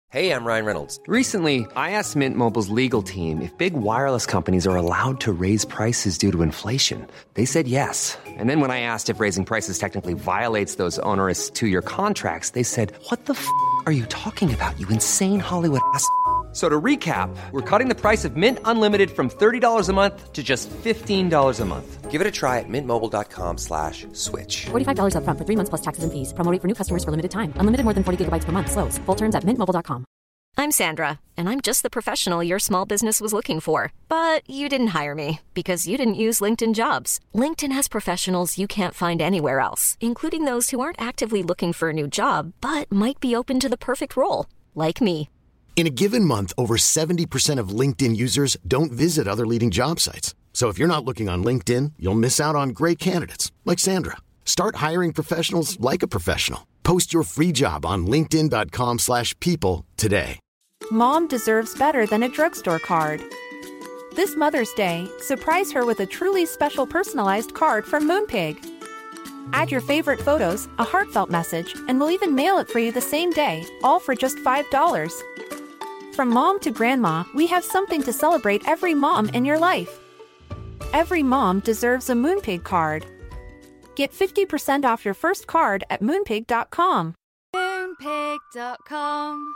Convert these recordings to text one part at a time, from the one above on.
Hey, I'm Ryan Reynolds. Recently, I asked Mint Mobile's legal team if big wireless companies are allowed to raise prices due to inflation. They said yes. And then when I asked if raising prices technically violates those onerous two-year contracts, they said, "What the f*** are you talking about, you insane Hollywood ass?" So to recap, we're cutting the price of Mint Unlimited from $30 a month to just $15 a month. Give it a try at mintmobile.com/switch. $45 up front for 3 months plus taxes and fees. Promo rate for new customers for limited time. Unlimited more than 40 gigabytes per month. Slows full terms at mintmobile.com. I'm Sandra, and I'm just the professional your small business was looking for. But you didn't hire me because you didn't use LinkedIn Jobs. LinkedIn has professionals you can't find anywhere else, including those who aren't actively looking for a new job, but might be open to the perfect role, like me. In a given month, over 70% of LinkedIn users don't visit other leading job sites. So if you're not looking on LinkedIn, you'll miss out on great candidates like Sandra. Start hiring professionals like a professional. Post your free job on linkedin.com/people today. Mom deserves better than a drugstore card. This Mother's Day, surprise her with a truly special personalized card from Moonpig. Add your favorite photos, a heartfelt message, and we'll even mail it for you the same day, all for just $5. From mom to grandma, we have something to celebrate every mom in your life. Every mom deserves a Moonpig card. Get 50% off your first card at moonpig.com. Moonpig.com.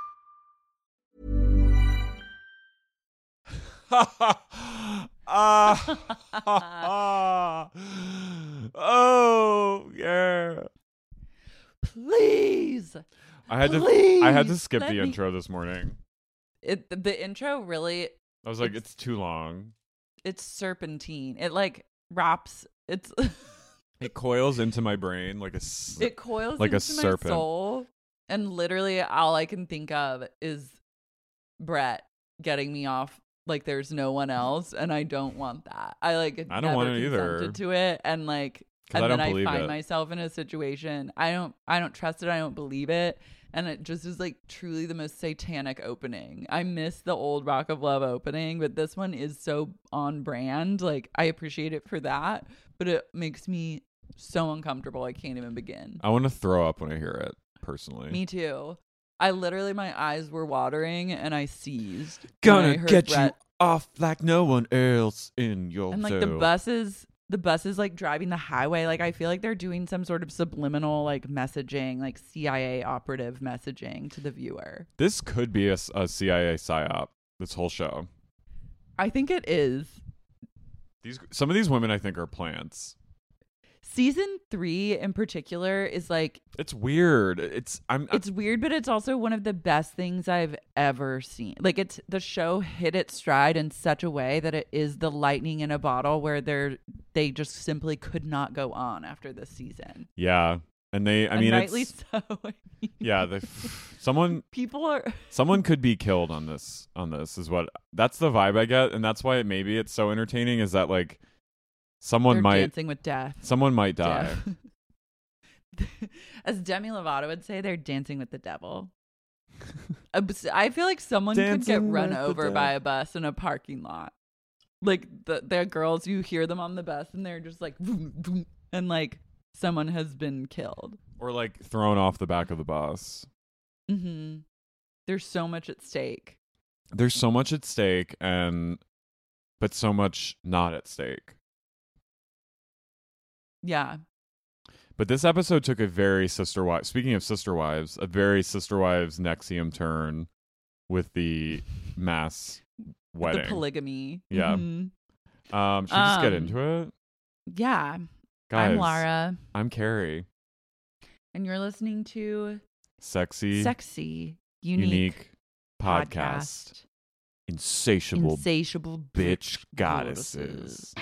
Oh yeah. Please. I had to skip the intro this morning. The intro really, I was like, it's too long. it's serpentine. It like wraps. It coils into my brain like it coils like into a serpent. my soul, and literally all I can think of is Brett getting me off. Like there's no one else, and I don't want that. I don't want it either. Consented to it, and like, and then I find myself in a situation I don't trust it. I don't believe it, and it just is like truly the most satanic opening. I miss the old Rock of Love opening, but this one is so on brand. Like I appreciate it for that, but it makes me so uncomfortable. I can't even begin. I want to throw up when I hear it. Personally, me too. I literally, my eyes were watering and I seized. Gonna get Brett you off like no one else in your and like the buses like driving the highway. Like I feel like they're doing some sort of subliminal like messaging, like CIA operative messaging to the viewer. This could be a CIA psyop. This whole show. I think it is. Some of these women I think are plants. Season 3 in particular is like, it's weird. It's weird, but it's also one of the best things I've ever seen. Like the show hit its stride in such a way that it is the lightning in a bottle where they just simply could not go on after this season. Yeah. And rightly so. Yeah, someone could be killed on this that's the vibe I get, and that's why maybe it's so entertaining is that like They're dancing with death. Someone might die. As Demi Lovato would say, they're dancing with the devil. I feel like someone could get run over by a bus in a parking lot. Like the girls, you hear them on the bus and they're just like, vroom, vroom, and like someone has been killed. Or like thrown off the back of the bus. Mm-hmm. There's so much at stake. But so much not at stake. Yeah. But this episode took a very Sister Wives. Speaking of Sister Wives, a very Sister Wives NXIVM turn with the mass wedding. The polygamy. Yeah. Mm-hmm. Should we just get into it? Yeah. Guys, I'm Lara. I'm Carrie. And you're listening to Sexy, Unique Podcast. Insatiable bitch goddesses.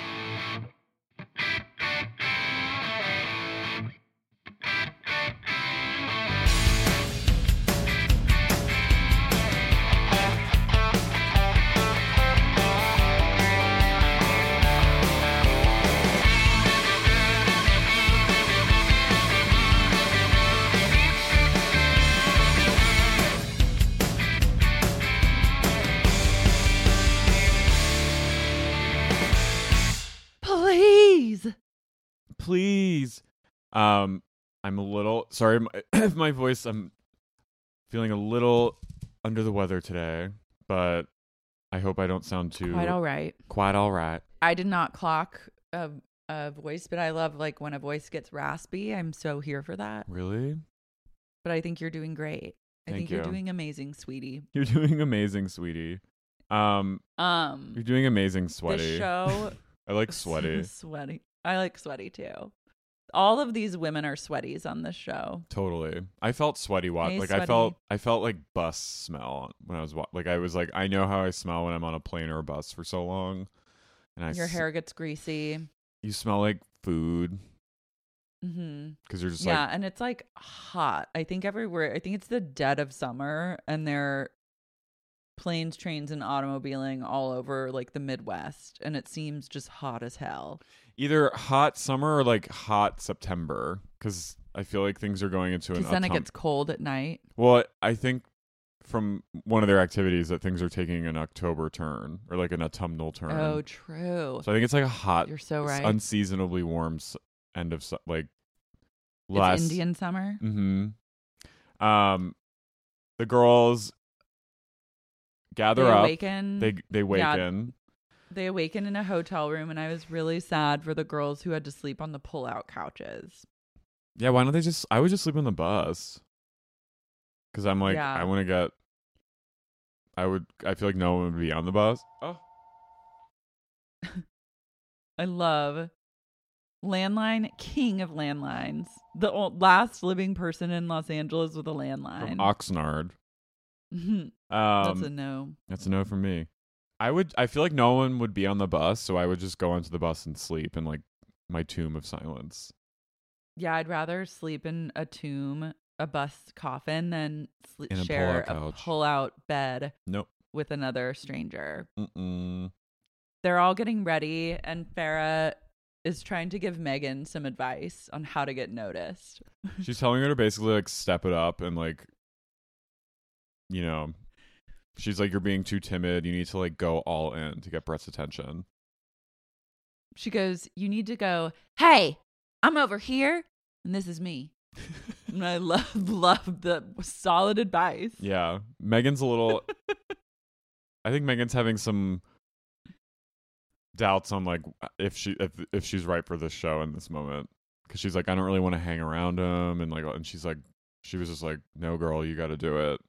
Please. I'm a little sorry. My voice. I'm feeling a little under the weather today, but I hope I don't sound too... Quite all right. Quite all right. I did not clock a voice, but I love like when a voice gets raspy. I'm so here for that. Really? But I think you're doing great. I think you're doing amazing, sweetie. You're doing amazing, sweetie. You're doing amazing, sweaty. The show... I like sweaty. Sweaty. I like sweaty too. All of these women are sweaties on this show. Totally. I felt sweaty. Hey, like sweaty. I felt like bus smell when I was like, I was like, I know how I smell when I'm on a plane or a bus for so long. And your hair gets greasy. You smell like food. Mm-hmm. Because you're just yeah, and it's like hot. I think everywhere. I think it's the dead of summer, and they're planes, trains, and automobiling all over like the Midwest, and it seems just hot as hell. Either hot summer or like hot September, because I feel like things are going into an. Because then it gets cold at night. Well, I think from one of their activities that things are taking an October turn or like an autumnal turn. Oh, true. So I think it's like a hot. You're so right. Unseasonably warm end of like. It's Indian summer. Mm-hmm. The girls gather up. Awaken. They waken. Yeah, they awaken in a hotel room, and I was really sad for the girls who had to sleep on the pull-out couches. Yeah, why don't they just... I would just sleep on the bus. Because I'm like, I want to get... I feel like no one would be on the bus. Oh. I love landline, king of landlines. The last living person in Los Angeles with a landline. From Oxnard. That's a no. That's a no for me. I feel like no one would be on the bus, so I would just go onto the bus and sleep in like my tomb of silence. Yeah, I'd rather sleep in a tomb, a bus coffin, than share a pull-out bed with another stranger. Mm-mm. They're all getting ready, and Farrah is trying to give Megan some advice on how to get noticed. She's telling her to basically like step it up and like, you know, she's like, you're being too timid. You need to like go all in to get Brett's attention. She goes, you need to go, hey, I'm over here, and this is me. And I love the solid advice. Yeah. Megan's a little... I think Megan's having some doubts on like if she's right for this show in this moment. Because she's like, I don't really want to hang around him. And she's like, she was just like, no, girl, you got to do it.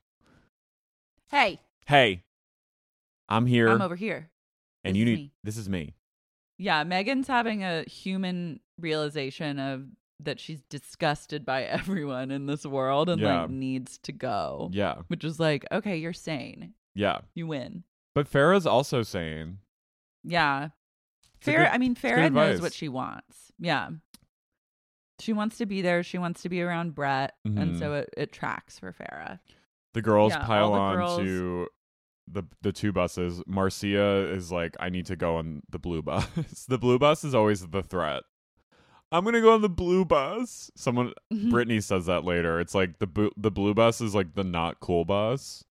Hey, I'm here. I'm over here. And this is me. Yeah, Megan's having a human realization of that she's disgusted by everyone in this world and like needs to go. Yeah. Which is like, okay, you're sane. Yeah. You win. But Farrah's also sane. Yeah. Farrah knows what she wants. Yeah. She wants to be there. She wants to be around Brett. Mm-hmm. And so it tracks for Farrah. The girls pile on to the two buses. Marcia is like, I need to go on the blue bus. The blue bus is always the threat. I'm going to go on the blue bus. Brittany says that later. It's like the blue bus is like the not cool bus.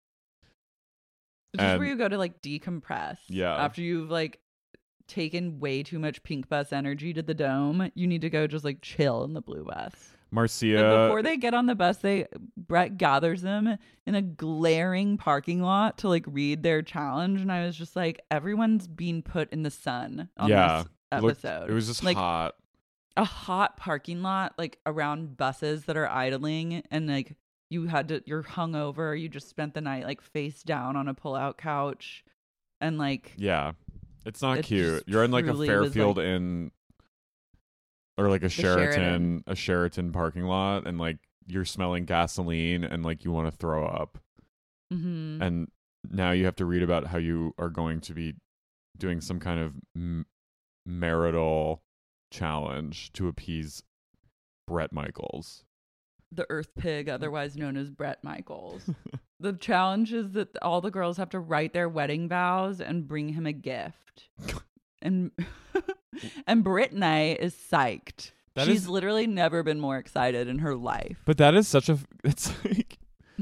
Which is where you go to like decompress. Yeah. After you've like taken way too much pink bus energy to the dome, you need to go just like chill in the blue bus. Marcia. Before they get on the bus, Brett gathers them in a glaring parking lot to like read their challenge. And I was just like, everyone's being put in the sun on this episode. It was just like, hot. A hot parking lot like around buses that are idling, and like you're hungover, you just spent the night like face down on a pull-out couch, and like it's not cute. You're in like a Fairfield Inn or like a Sheraton parking lot, and like you're smelling gasoline and like you want to throw up. Mm-hmm. And now you have to read about how you are going to be doing some kind of marital challenge to appease Bret Michaels. The Earth Pig, otherwise known as Bret Michaels. The challenge is that all the girls have to write their wedding vows and bring him a gift. And Brittany is psyched. She's literally never been more excited in her life. But that is it's like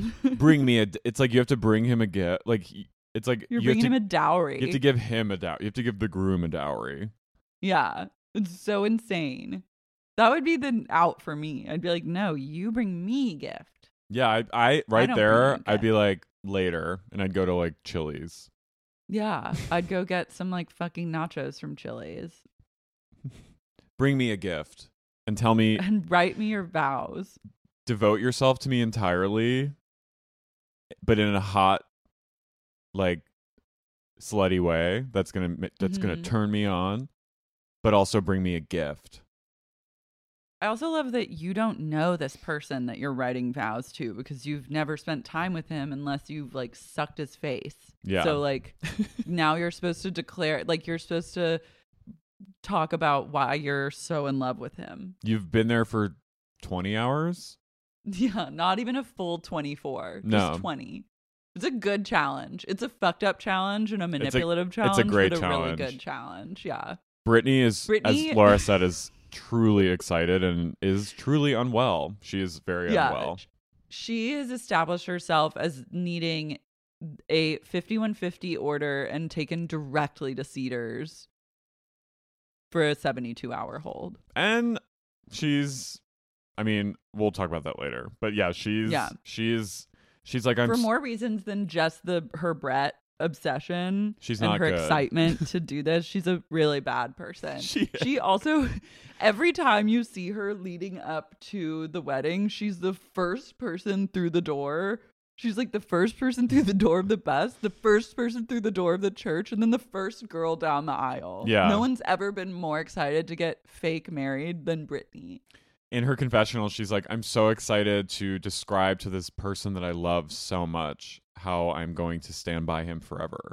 it's like you have to bring him a gift. Like it's like you're bringing him a dowry. You have to give him a dowry. You have to give the groom a dowry. Yeah. It's so insane. That would be the out for me. I'd be like, no, you bring me a gift. Yeah, I'd be like, later, and I'd go to like Chili's. Yeah, I'd go get some like fucking nachos from Chili's. Bring me a gift and tell me and write me your vows. Devote yourself to me entirely, but in a hot, like, slutty way that's gonna turn me on, but also bring me a gift. I also love that you don't know this person that you're writing vows to because you've never spent time with him unless you've like sucked his face. Yeah. So like now you're supposed to declare, like you're supposed to talk about why you're so in love with him. You've been there for 20 hours? Yeah, not even a full 24. No. Just 20. It's a good challenge. It's a fucked up challenge and a manipulative challenge. It's a great but challenge. A really good challenge. Yeah. Brittany, as Laura said, is truly excited and is truly unwell. She is very unwell. She has established herself as needing a 5150 order and taken directly to Cedars for a 72-hour hold. And I mean, we'll talk about that later. But yeah, she's like, for more reasons than just her Brett obsession. She's and not her good. Excitement to do this. She's a really bad person. She also, every time you see her leading up to the wedding, she's the first person through the door. She's like the first person through the door of the bus, the first person through the door of the church, and then the first girl down the aisle. Yeah. No one's ever been more excited to get fake married than Brittany. In her confessional, she's like, I'm so excited to describe to this person that I love so much how I'm going to stand by him forever.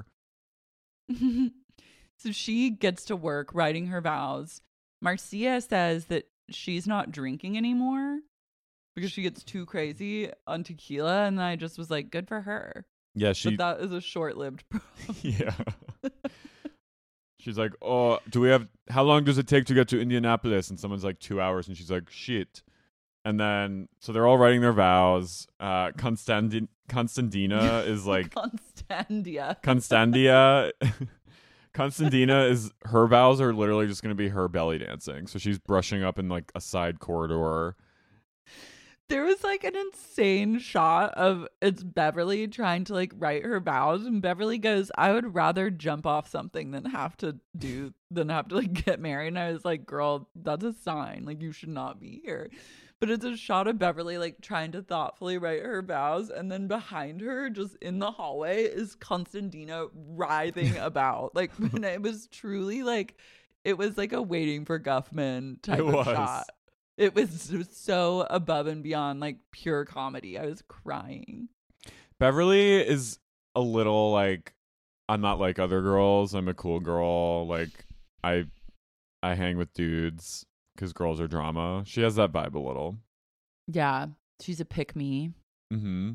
So she gets to work writing her vows. Marcia says that she's not drinking anymore because she gets too crazy on tequila. And I just was like, good for her. Yeah, but that is a short-lived problem. Yeah. She's like, oh, how long does it take to get to Indianapolis? And someone's like 2 hours. And she's like, shit. And then, so they're all writing their vows. Constantina is like... Constandia. Constantina is, her vows are literally just going to be her belly dancing. So she's brushing up in like a side corridor. There was like an insane shot of it's Beverly trying to like write her vows, and Beverly goes, I would rather jump off something than have to like get married. And I was like, girl, that's a sign. Like you should not be here. But it's a shot of Beverly like trying to thoughtfully write her vows, and then behind her, just in the hallway, is Constantina writhing about. Like it was truly like it was like a Waiting for Guffman type of shot. It was so above and beyond like pure comedy. I was crying. Beverly is a little like, I'm not like other girls. I'm a cool girl. Like I hang with dudes because girls are drama. She has that vibe a little. Yeah, she's a pick-me. Mm-hmm.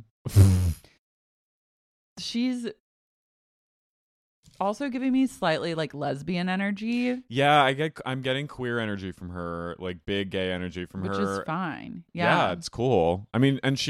She's also giving me slightly like lesbian energy. Yeah, I'm getting queer energy from her, like big gay energy from her. Which is fine. Yeah, it's cool. I mean, and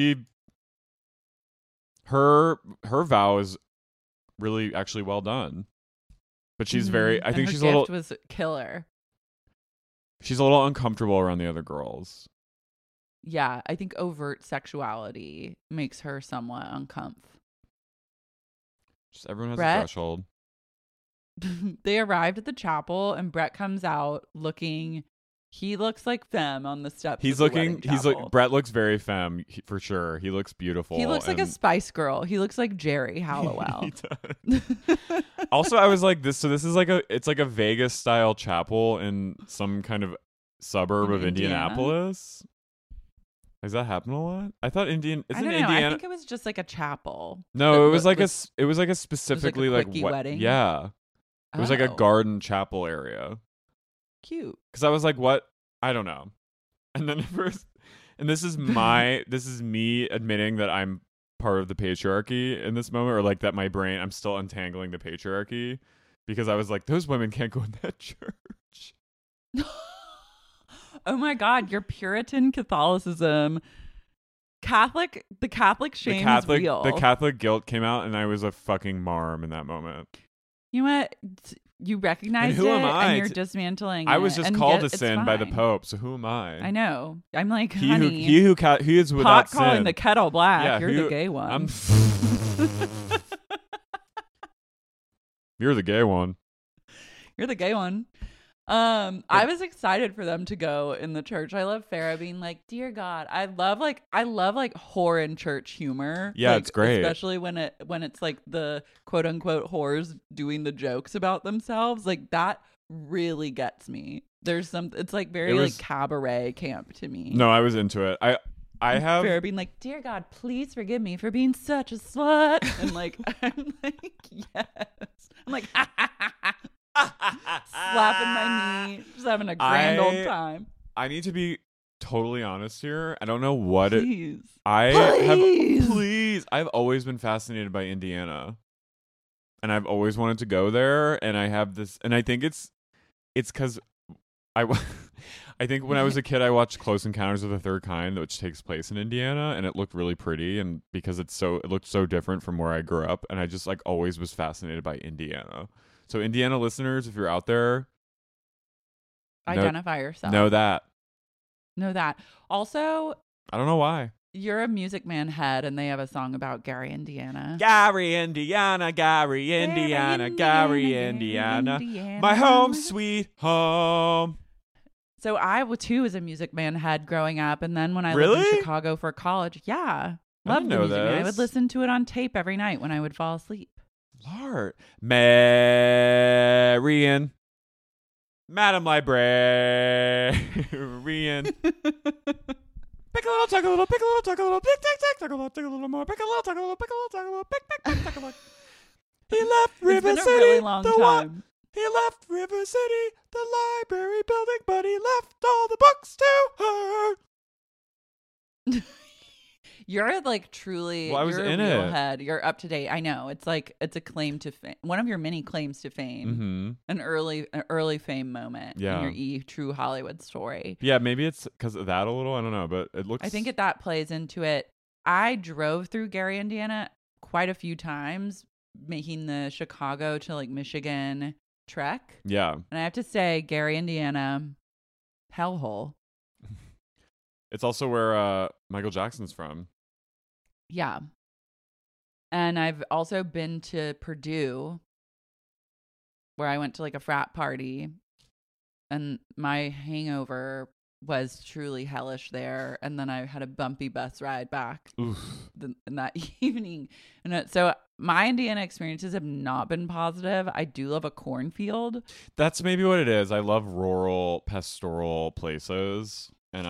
her vow is really actually well done. But she's very, I think she's a little, was killer. She's a little uncomfortable around the other girls. Yeah, I think overt sexuality makes her somewhat uncomfortable. Just everyone has a threshold. They arrived at the chapel and Brett comes out he looks like femme on the steps. Brett looks very femme for sure. He looks beautiful. He looks like a Spice Girl. He looks like Jerry Halliwell. He does. Also, I was like this is like it's like a Vegas style chapel in some kind of suburb of Indianapolis. Does that happen a lot? I thought Indiana. I think it was just like a chapel. No, it was like a specifically like a wedding. Yeah. It was like a garden chapel area. Cute. Because I was like, what? I don't know. And then at first, and this is me admitting that I'm part of the patriarchy in this moment, or like that I'm still untangling the patriarchy, because I was like, those women can't go in that church. Oh my God, your Puritan Catholicism. The Catholic shame is real. The Catholic guilt came out, and I was a fucking marm in that moment. You know what? You recognize who it, am I and you're to- dismantling I was it, just and called yet to it's sin by the fine. Pope, so who am I? I know. I'm like, He honey, he is without pot calling sin. the kettle black. Yeah, You're the gay one. You're the gay one. You're the gay one. I was excited for them to go in the church. I love Farrah being like, "Dear God," I love whore in church humor. Yeah, like, it's great, especially when it's like the quote unquote whores doing the jokes about themselves. Like that really gets me. It's like very like cabaret camp to me. No, I was into it. I have Farrah being like, "Dear God, please forgive me for being such a slut," and like I'm like, yes, I'm like. Slapping my knee, just having a grand old time. I need to be totally honest here. I don't know what Please. Please. I've always been fascinated by Indiana. And I've always wanted to go there. And I have this, and I think it's because I think when I was a kid, I watched Close Encounters of the Third Kind, which takes place in Indiana, and it looked really pretty. And because it looked so different from where I grew up, and I just like always was fascinated by Indiana. So Indiana listeners, if you're out there, identify yourself. Know that. Also, I don't know why. You're a Music Man head, and they have a song about Gary, Indiana. Gary, Indiana, Gary, Indiana, Gary, Indiana, my home sweet home. So I too was a Music Man head growing up, and then when I lived in Chicago for college, loved the Music Man. I would listen to it on tape every night when I would fall asleep. Lord, Marian, Madam Librarian. Pick a little, tuck a little, pick a little, tuck a little, pick, tick, tick, tuck a little, tick a little more, pick a little, tuck a little, pick a little, tuck a little, pick, pick, pick, tuck a little. He left River City, really long time. He left River City, the library building, but he left all the books to her. You're like truly. Well, I was you're in a real it. head. You're up to date. I know. It's like it's a claim to fame. One of your many claims to fame. Mm-hmm. An early fame moment. Yeah. In your true Hollywood story. Yeah, maybe it's because of that a little. I don't know, but it looks. I think that plays into it. I drove through Gary, Indiana quite a few times, making the Chicago to like Michigan trek. Yeah. And I have to say, Gary, Indiana, hellhole. It's also where Michael Jackson's from. Yeah. And I've also been to Purdue, where I went to like a frat party, and my hangover was truly hellish there. And then I had a bumpy bus ride back in that evening. And so my Indiana experiences have not been positive. I do love a cornfield. That's maybe what it is. I love rural, pastoral places, and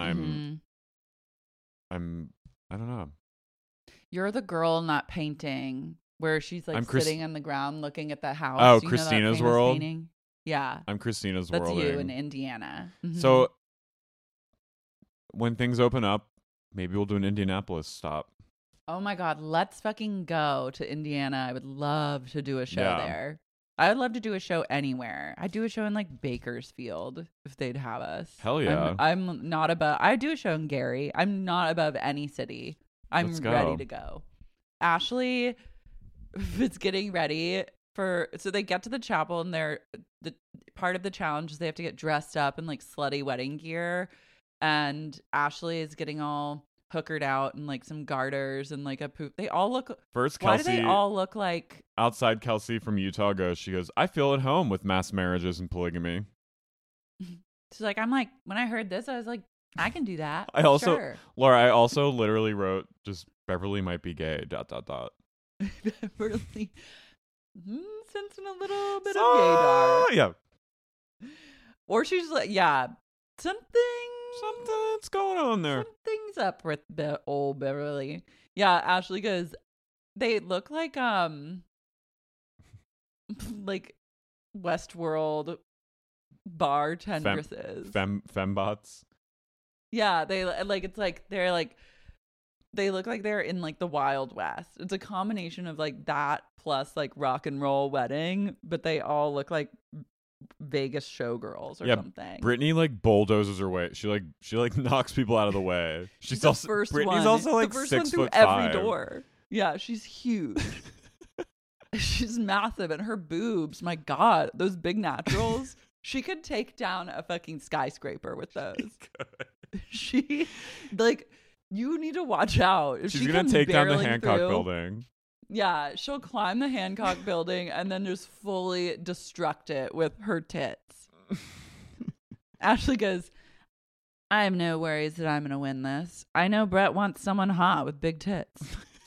I don't know. You're the girl in that painting where she's like sitting on the ground looking at the house. Oh, you Christina's know that World? painting? Yeah. I'm Christina's That's World. you in Indiana. Mm-hmm. So when things open up, maybe we'll do an Indianapolis stop. Oh my God, let's fucking go to Indiana. I would love to do a show there. I would love to do a show anywhere. I'd do a show in like Bakersfield if they'd have us. Hell yeah. I'm not above. I do a show in Gary. I'm not above any city. I'm ready to go. Ashley is getting ready so they get to the chapel, and the part of the challenge is they have to get dressed up in like slutty wedding gear. And Ashley is getting all hookered out and like some garters and like a poop. They all look. First, Kelsey. Why do they all look like? Outside Kelsey from Utah she goes, I feel at home with mass marriages and polygamy. She's like, when I heard this, I was like, I can do that. Laura, I also literally wrote just Beverly might be gay, ... Beverly sensing a little bit of gaydar. Yeah. Or she's like, something's going on there. Something's up with the old Beverly. Yeah, Ashley goes, they look like like Westworld bartendresses. Fembots. Yeah, they like it's like they're like they look like they're in like the Wild West. It's a combination of like that plus like rock and roll wedding, but they all look like Vegas showgirls or something. Brittany like bulldozes her way. She like knocks people out of the way. She's also first Brittany's one. also like the first 6 one through foot every 5. door. Yeah, she's huge. She's massive, and her boobs, my God, those big naturals. She could take down a fucking skyscraper with those. She like, you need to watch out. If She's going to take down the Hancock building. Yeah, she'll climb the Hancock building and then just fully destruct it with her tits. Ashley goes, I have no worries that I'm going to win this. I know Brett wants someone hot with big tits.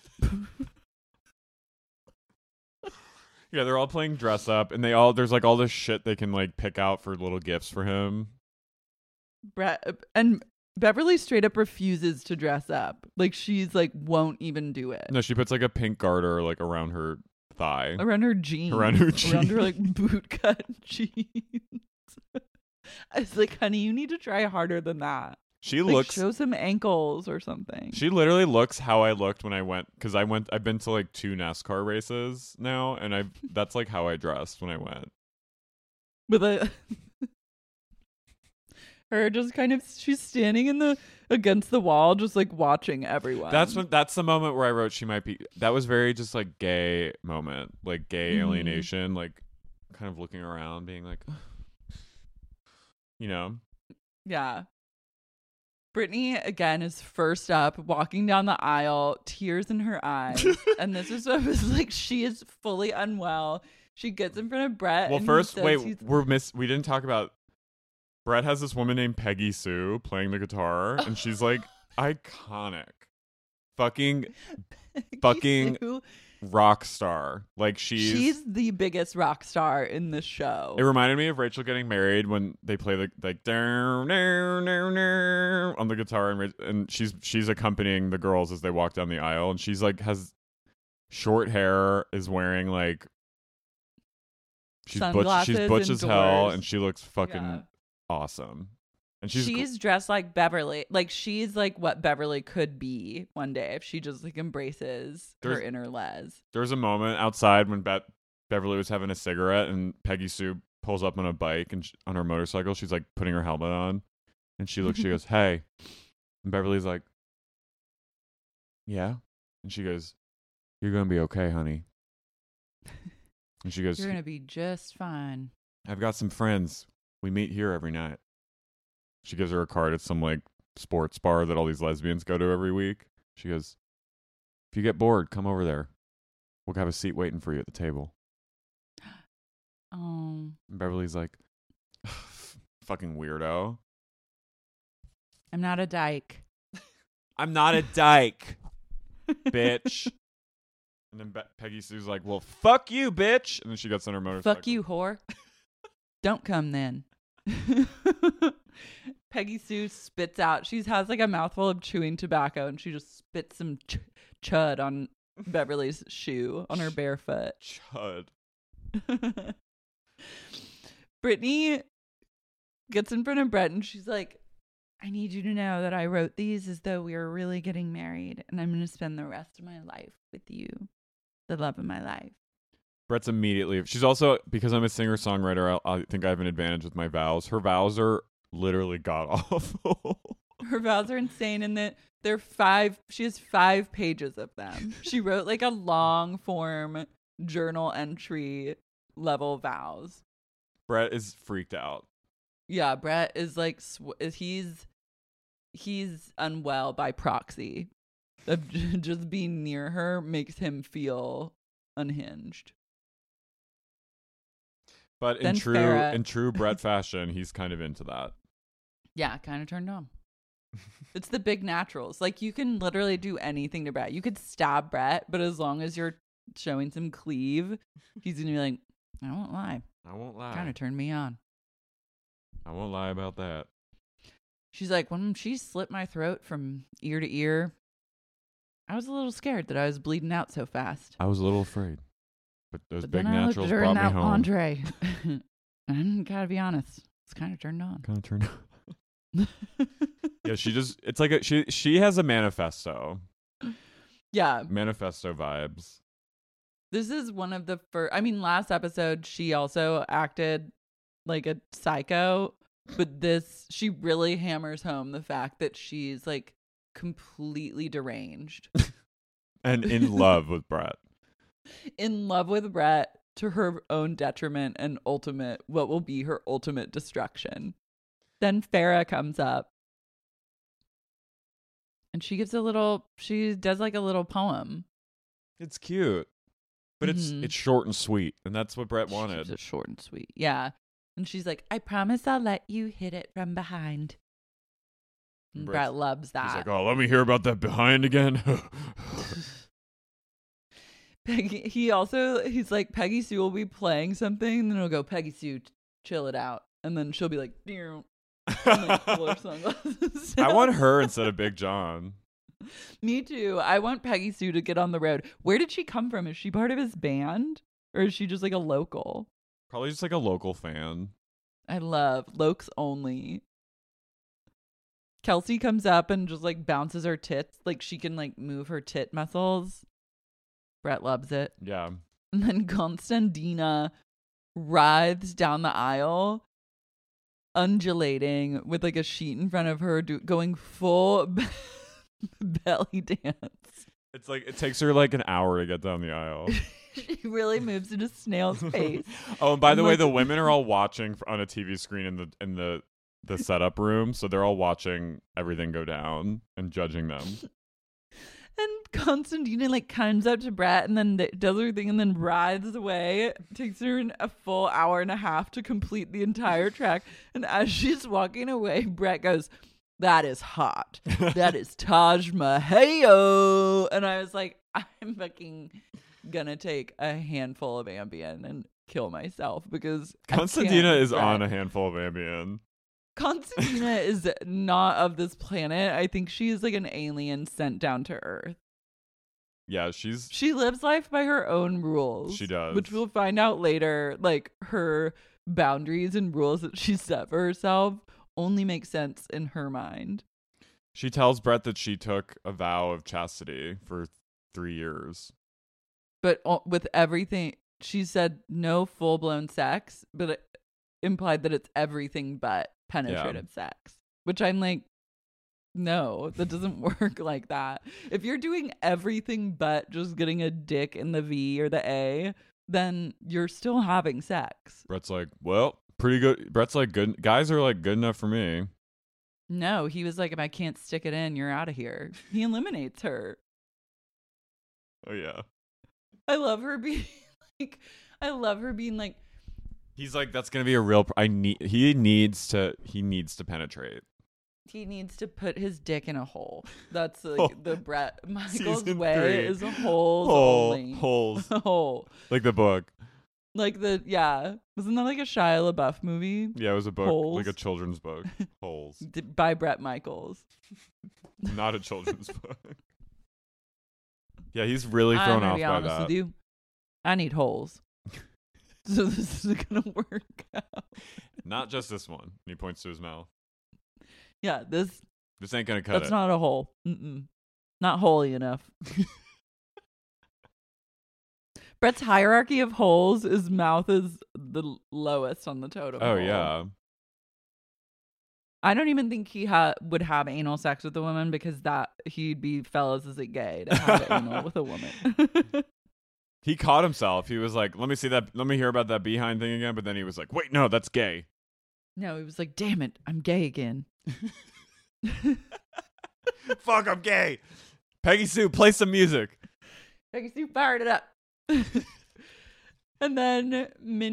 Yeah, they're all playing dress up, and there's like all this shit they can like pick out for little gifts for him. Brett and Beverly straight up refuses to dress up. Like, she's like, won't even do it. No, she puts like a pink garter like around her thigh. Around her jeans. Around her like boot cut jeans. I was like, honey, you need to try harder than that. She like, looks. Show some ankles or something. She literally looks how I looked when I went, because I've been to like 2 NASCAR races now, and that's like how I dressed when I went. With her just kind of, she's standing against the wall, just like watching everyone. That's the moment where I wrote she might be. That was very just like gay moment, like gay alienation, like kind of looking around, being like, you know. Yeah. Brittany, again, is first up, walking down the aisle, tears in her eyes. And this is what was like, she is fully unwell. She gets in front of Brett. Well, first, wait, we didn't talk about, Brett has this woman named Peggy Sue playing the guitar, and she's like iconic. Fucking Sue. Rock star. Like she's the biggest rock star in this show. It reminded me of Rachel getting married when they play the like on the guitar, and she's accompanying the girls as they walk down the aisle, and she's like has short hair, is wearing like she's butch as hell, and she looks fucking awesome. And she's dressed like Beverly. Like, she's like what Beverly could be one day if she just like embraces her inner Les. There's a moment outside when Beverly was having a cigarette, and Peggy Sue pulls up on a bike and on her motorcycle. She's like putting her helmet on, and she goes, "Hey," and Beverly's like, "Yeah," and she goes, "You're gonna be okay, honey." And she goes, "You're gonna be just fine. I've got some friends. We meet here every night." She gives her a card at some like sports bar that all these lesbians go to every week. She goes, "If you get bored, come over there. We'll have a seat waiting for you at the table." Oh. And Beverly's like, fucking weirdo. I'm not a dyke. I'm not a dyke, bitch. And then Peggy Sue's like, "Well, fuck you, bitch." And then she gets on her motorcycle. "Fuck you, whore. Don't come then." Peggy Sue spits out. She has like a mouthful of chewing tobacco, and she just spits some chud on Beverly's shoe on her bare foot. Chud. Brittany gets in front of Brett, and she's like, "I need you to know that I wrote these as though we were really getting married, and I'm going to spend the rest of my life with you, the love of my life." Brett's immediately. She's also, because I'm a singer-songwriter, I think I have an advantage with my vows. Her vows are literally god-awful. Her vows are insane, and that she has 5 pages of them. She wrote like a long-form journal entry level vows. Brett is freaked out. Yeah, Brett is like, he's unwell by proxy. Just being near her makes him feel unhinged. But in true Brett fashion, he's kind of into that. Yeah, kind of turned on. It's the big naturals. Like, you can literally do anything to Brett. You could stab Brett, but as long as you're showing some cleave, he's gonna be like, I won't lie. Kind of turned me on. I won't lie about that. She's like, when she slit my throat from ear to ear, I was a little scared that I was bleeding out so fast. I was a little afraid. But those big naturals brought me home. Andre. And gotta be honest, it's kind of turned on. Yeah, it's like she has a manifesto. Yeah. Manifesto vibes. This is one of the first, last episode, she also acted like a psycho, but she really hammers home the fact that she's like completely deranged. And in love with Brett. In love with Brett to her own detriment and what will be her ultimate destruction. Then Farrah comes up and she does like a little poem. It's cute. But it's short and sweet, and that's what Brett wanted. It's short and sweet. Yeah. And she's like, I promise I'll let you hit it from behind. And Brett loves that. He's like, oh, let me hear about that behind again. Peggy, he's like, Peggy Sue will be playing something, and then he'll go, Peggy Sue, chill it out. And then she'll be like, and like pull her sunglasses down. I want her instead of Big John. Me too. I want Peggy Sue to get on the road. Where did she come from? Is she part of his band? Or is she just like a local? Probably just like a local fan. I love Lokes only. Kelsey comes up and just like bounces her tits. Like she can like move her tit muscles. Brett loves it. Yeah. And then Constantina writhes down the aisle, undulating with like a sheet in front of her, going full belly dance. It's like it takes her like an hour to get down the aisle. She really moves at a snail's pace. Oh, and by the way, the women are all watching on a TV screen in the setup room, so they're all watching everything go down and judging them. And Constantina like comes up to Brett and then does her thing and then rides away. It takes her a full hour and a half to complete the entire track. And as she's walking away, Brett goes, that is hot. That is Taj Mahal. And I was like, I'm fucking gonna take a handful of Ambien and kill myself because Constantina is on a handful of Ambien. Constantina is not of this planet. I think she's like an alien sent down to Earth. Yeah, she lives life by her own rules. She does. Which we'll find out later, like her boundaries and rules that she set for herself only make sense in her mind. She tells Brett that she took a vow of chastity for 3 years. But with everything, she said no full-blown sex, but it implied that it's everything but penetrative sex. Which I'm like, no, that doesn't work like that. If you're doing everything but just getting a dick in the V or the A, then you're still having sex. Brett's like, well, pretty good. Brett's like, good guys are like good enough for me. No, he was like, if I can't stick it in, you're out of here. He eliminates her. Oh yeah. I love her being like, he's like, that's gonna be a real. He needs to penetrate. He needs to put his dick in a hole. That's like the Brett Michaels way is a holes only. Holes. Hole. Like the book. Like wasn't that like a Shia LaBeouf movie? Yeah, it was a book, Holes? like a children's book. Holes. By Brett Michaels. Not a children's book. Yeah, he's really thrown off by that. With you. I need holes. So this is gonna work out. Not just this one. And he points to his mouth. Yeah, this ain't gonna cut it. That's not a hole. Mm-mm. Not holy enough. Brett's hierarchy of holes, his mouth is the lowest on the totem pole. Oh yeah. I don't even think he would have anal sex with a woman because he'd be fellas is it gay to have anal with a woman. He caught himself. He was like, let me hear about that behind thing again, but then he was like, wait, no, that's gay. No, he was like, damn it, I'm gay again. Fuck, I'm gay. Peggy Sue, play some music. Peggy Sue fired it up. And then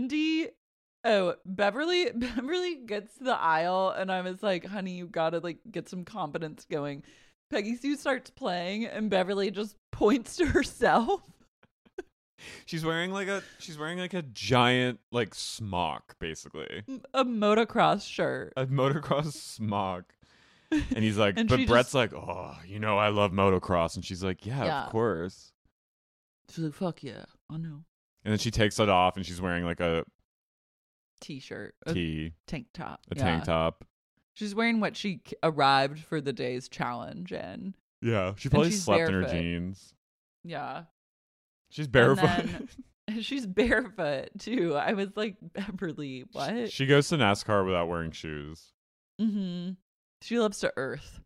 Beverly gets to the aisle and I was like, honey, you gotta like get some confidence going. Peggy Sue starts playing and Beverly just points to herself. She's wearing like a giant like smock, basically. A motocross shirt. A motocross smock. And he's like, and but Brett's like, oh, I love motocross. And she's like, yeah, of course. She's like, fuck yeah, I know. And then she takes it off and she's wearing like a t-shirt. Tank top. Tank top. She's wearing what she arrived for the day's challenge in. Yeah, she probably slept in her jeans. Yeah. She's barefoot. She's barefoot too. I was like, Beverly, what? She goes to NASCAR without wearing shoes. Mm-hmm. She loves to earth.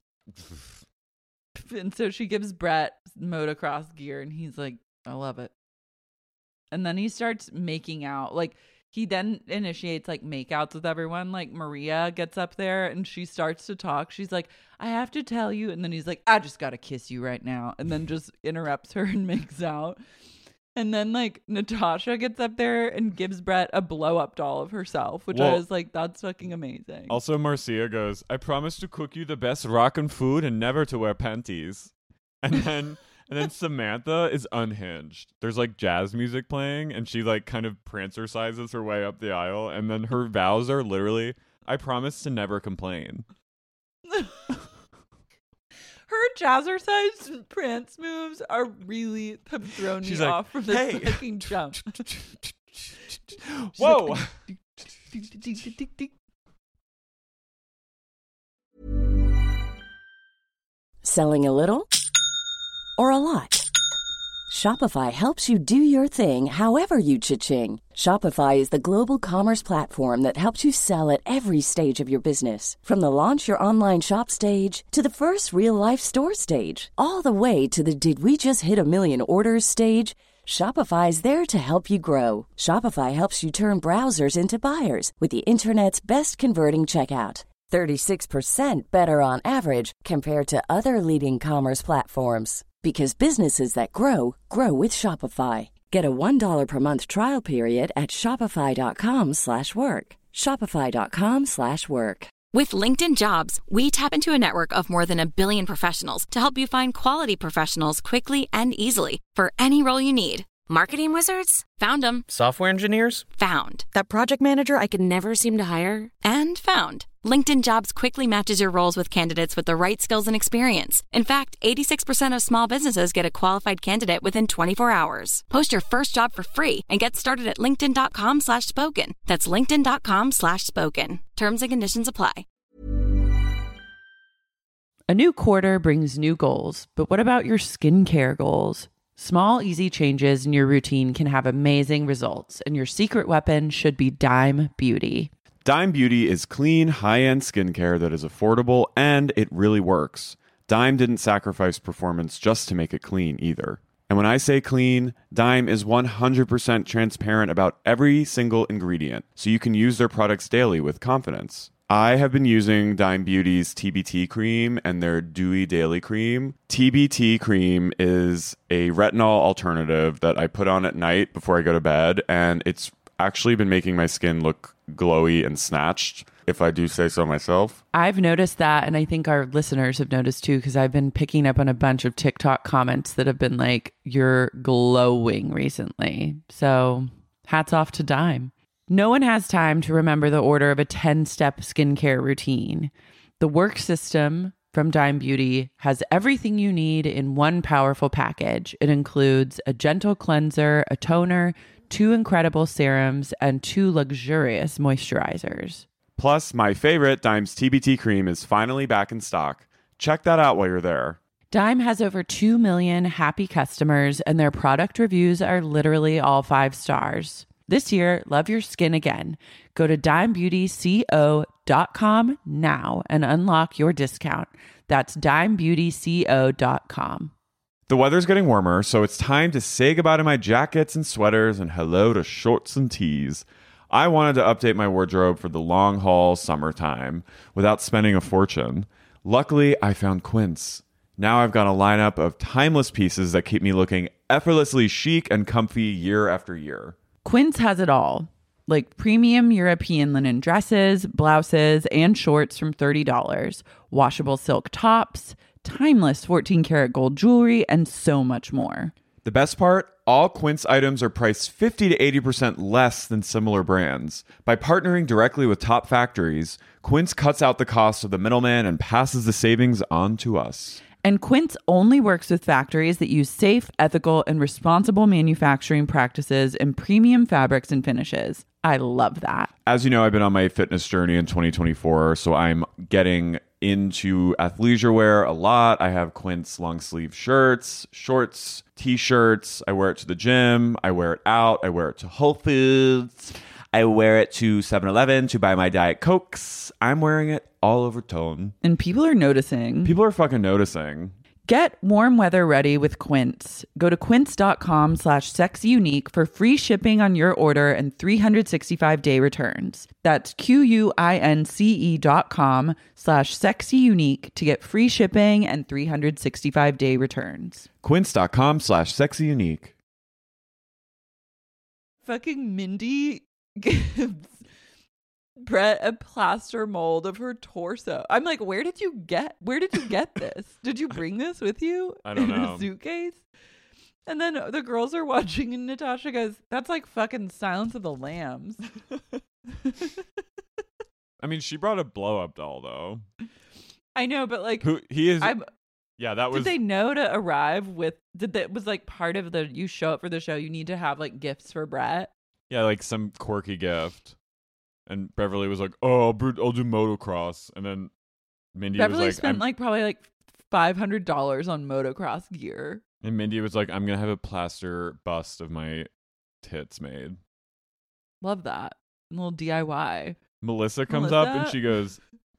And so she gives Brett motocross gear and he's like, I love it. And then he starts making out. Like, he then initiates like makeouts with everyone. Like, Maria gets up there and she starts to talk. She's like, I have to tell you. And then he's like, I just got to kiss you right now. And then just interrupts her and makes out. And then like Natasha gets up there and gives Brett a blow up doll of herself, which I was like, that's fucking amazing. Also, Marcia goes, I promise to cook you the best rockin' food and never to wear panties. And then Samantha is unhinged. There's like jazz music playing and she like kind of prancer-sizes her way up the aisle. And then her vows are literally, I promise to never complain. Her jazzercise prance moves are really have thrown me off from this fucking jump. Whoa! Like, Selling a little or a lot? Shopify helps you do your thing however you cha-ching. Shopify is the global commerce platform that helps you sell at every stage of your business. From the launch your online shop stage to the first real-life store stage, all the way to the did we just hit a million orders stage. Shopify is there to help you grow. Shopify helps you turn browsers into buyers with the internet's best converting checkout. 36% better on average compared to other leading commerce platforms. Because businesses that grow, grow with Shopify. Get a $1 per month trial period at shopify.com/work. Shopify.com/work. With LinkedIn Jobs, we tap into a network of more than 1 billion professionals to help you find quality professionals quickly and easily for any role you need. Marketing wizards? Found them. Software engineers? Found. That project manager I could never seem to hire? And found. LinkedIn Jobs quickly matches your roles with candidates with the right skills and experience. In fact, 86% of small businesses get a qualified candidate within 24 hours. Post your first job for free and get started at linkedin.com/spoken. That's linkedin.com/spoken. Terms and conditions apply. a new quarter brings new goals, but what about your skincare goals? Small, easy changes in your routine can have amazing results, and your secret weapon should be Dime Beauty. Dime Beauty is clean, high-end skincare that is affordable, and it really works. Dime didn't sacrifice performance just to make it clean either. And when I say clean, Dime is 100% transparent about every single ingredient, so you can use their products daily with confidence. I have been using Dime Beauty's TBT cream and their Dewy Daily Cream. TBT cream is a retinol alternative that I put on at night before I go to bed, and it's actually been making my skin look glowy and snatched, if I do say so myself. I've noticed that, and I think our listeners have noticed too, because I've been picking up on a bunch of TikTok comments that have been like, you're glowing recently. So hats off to Dime. No one has time to remember the order of a 10-step skincare routine. The Work System from Dime Beauty has everything you need in one powerful package. It includes a gentle cleanser, a toner, 2 incredible serums, and 2 luxurious moisturizers. Plus, my favorite, Dime's TBT cream, is finally back in stock. Check that out while you're there. Dime has over 2 million happy customers, and their product reviews are literally all 5 stars. This year, love your skin again. Go to dimebeautyco.com now and unlock your discount. That's dimebeautyco.com. The weather's getting warmer, so it's time to say goodbye to my jackets and sweaters and hello to shorts and tees. I wanted to update my wardrobe for the long haul summertime without spending a fortune. Luckily, I found Quince. Now I've got a lineup of timeless pieces that keep me looking effortlessly chic and comfy year after year. Quince has it all, like premium European linen dresses, blouses, and shorts from $30, washable silk tops, timeless 14-karat gold jewelry, and so much more. The best part? All Quince items are priced 50 to 80% less than similar brands. By partnering directly with top factories, Quince cuts out the cost of the middleman and passes the savings on to us. And Quince only works with factories that use safe, ethical, and responsible manufacturing practices and premium fabrics and finishes. I love that. As you know, I've been on my fitness journey in 2024, so I'm getting into athleisure wear a lot. I have Quince long sleeve shirts, shorts, t-shirts. I wear it to the gym. I wear it out. I wear it to Whole Foods. I wear it to 7-Eleven to buy my Diet Cokes. I'm wearing it all over tone. And people are noticing. People are fucking noticing. Get warm weather ready with Quince. Go to quince.com/sexyunique for free shipping on your order and 365-day returns. That's QUINCE.com/sexyunique to get free shipping and 365-day returns. Quince.com/sexyunique. Fucking Mindy gives Brett a plaster mold of her torso. I'm like, where did you get this? Did you bring this with you? I don't know. In a suitcase? And then the girls are watching and Natasha goes, that's like fucking Silence of the Lambs. I mean, she brought a blow up doll though. I know, but like who he is. Yeah, that was. Did they know to arrive with? That was like part of the. You show up for the show. You need to have like gifts for Brett. Yeah, like some quirky gift. And Beverly was like, "Oh, I'll do motocross," and then Mindy Beverly was like, spent like probably like $500 on motocross gear. And Mindy was like, "I'm gonna have a plaster bust of my tits made." Love that. A little DIY. Melissa comes up and she goes.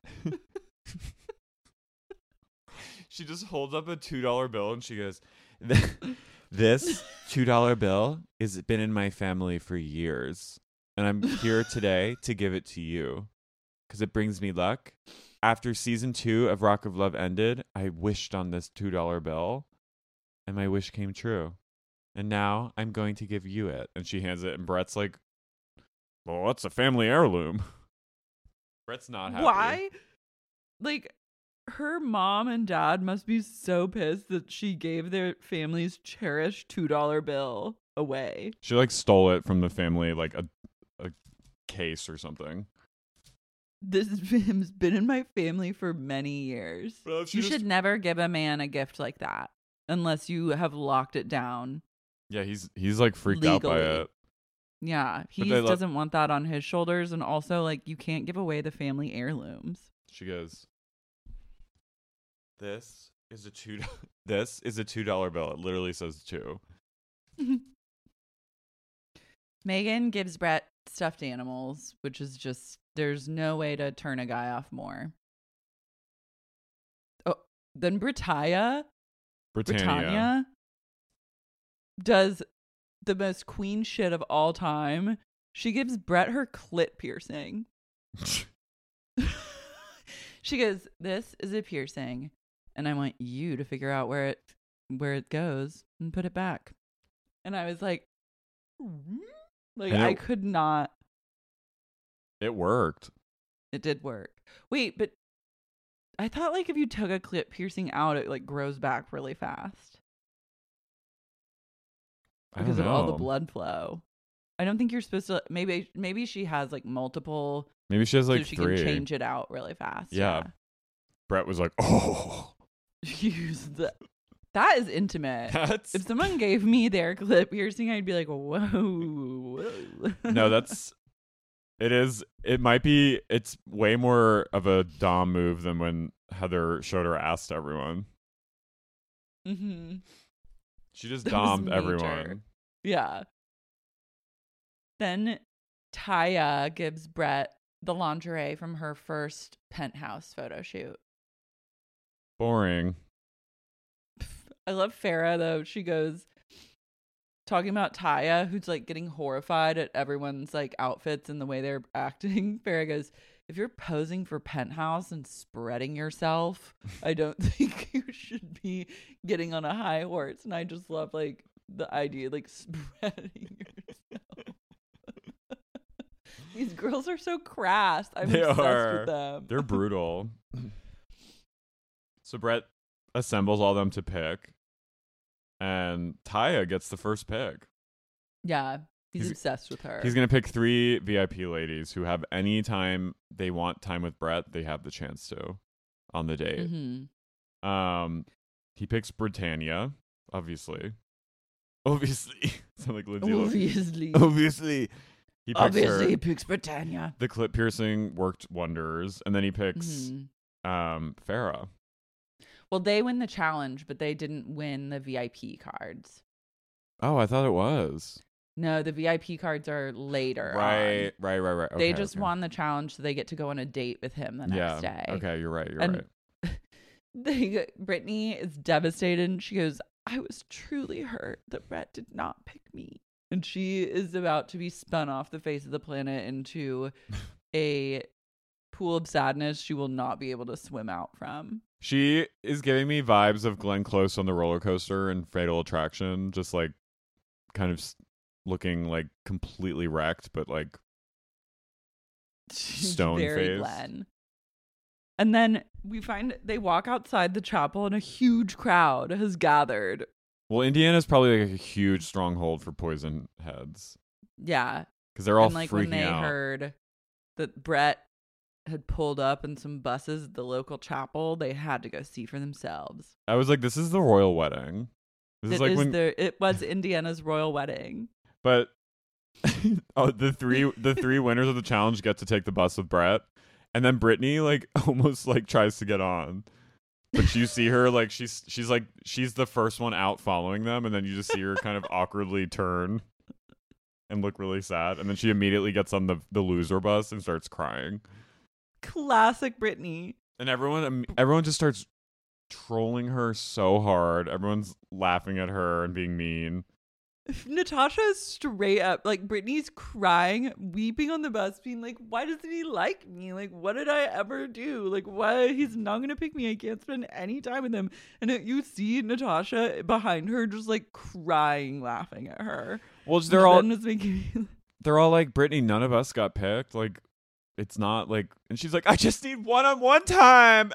She just holds up a $2 bill and she goes, "This $2 bill has been in my family for years. And I'm here today to give it to you because it brings me luck. After season 2 of Rock of Love ended, I wished on this $2 bill and my wish came true. And now I'm going to give you it." And she hands it and Brett's like, "Well, that's a family heirloom." Brett's not happy. Why? Like, her mom and dad must be so pissed that she gave their family's cherished $2 bill away. She like stole it from the family, like a case or something. This has been in my family for many years. You should never give a man a gift like that unless you have locked it down. Yeah, he's like freaked out by it. Yeah, he doesn't want that on his shoulders, and also like you can't give away the family heirlooms. She goes, This is a $2 bill. It literally says 2. Megan gives Brett stuffed animals, which is just, there's no way to turn a guy off more. Oh, then Britannia does the most queen shit of all time. She gives Brett her clit piercing. She goes, "This is a piercing, and I want you to figure out where it goes and put it back." And I was like, I could not. It worked. It did work. Wait, but I thought like if you took a clit piercing out, it like grows back really fast because of all the blood flow. I don't think you're supposed to. Maybe she has like multiple. Maybe she has like so she 3. can change it out really fast. Yeah. Brett was like, "Oh." That is intimate. If someone gave me their clit piercing, I'd be like, whoa. No, it's way more of a Dom move than when Heather showed her ass to everyone. Mm-hmm. She just dommed everyone. Yeah. Then Taya gives Brett the lingerie from her first penthouse photo shoot. Boring. I love Farrah though. She goes talking about Taya, who's like getting horrified at everyone's like outfits and the way they're acting. Farrah goes, "If you're posing for Penthouse and spreading yourself, I don't think you should be getting on a high horse." And I just love like the idea, like spreading yourself. These girls are so crass. I'm obsessed with them. They're brutal. So Brett assembles all them to pick, and Taya gets the first pick. Yeah, he's obsessed with her. He's going to pick 3 VIP ladies who have any time they want time with Brett, they have the chance to on the date. Mm-hmm. He picks Britannia, obviously. Sound like Lindsay. Obviously. He picks Britannia. The clit piercing worked wonders. And then he picks Farrah. Well, they win the challenge, but they didn't win the VIP cards. Oh, I thought it was. No, the VIP cards are later. Right. Okay, they just won the challenge, so they get to go on a date with him the next day. Okay, you're right. Brittany is devastated. And she goes, I was truly hurt that Brett did not pick me. And she is about to be spun off the face of the planet into a pool of sadness she will not be able to swim out from. She is giving me vibes of Glenn Close on the roller coaster in Fatal Attraction, just like kind of looking like completely wrecked, but like stone face. Glenn. And then we find they walk outside the chapel and a huge crowd has gathered. Well, Indiana's probably like a huge stronghold for poison heads. Yeah. Because they're all and like freaking when they out. heard that Brett had pulled up in some buses at the local chapel, they had to go see for themselves. I was like, this is the royal wedding. This is like when it was Indiana's royal wedding. But the three winners of the challenge get to take the bus with Brett, and then Brittany like almost like tries to get on, but you see her like she's the first one out following them, and then you just see her kind of awkwardly turn and look really sad, and then she immediately gets on the loser bus and starts crying. Classic Brittany. And everyone just starts trolling her so hard. Everyone's laughing at her and being mean. Natasha is straight up, like, Brittany's crying, weeping on the bus, being like, why doesn't he like me? Like, what did I ever do? Like, why? He's not going to pick me. I can't spend any time with him. And you see Natasha behind her just, like, crying, laughing at her. Well, they're all like, Brittany, none of us got picked. Like, it's not like, and she's like, I just need one-on-one time.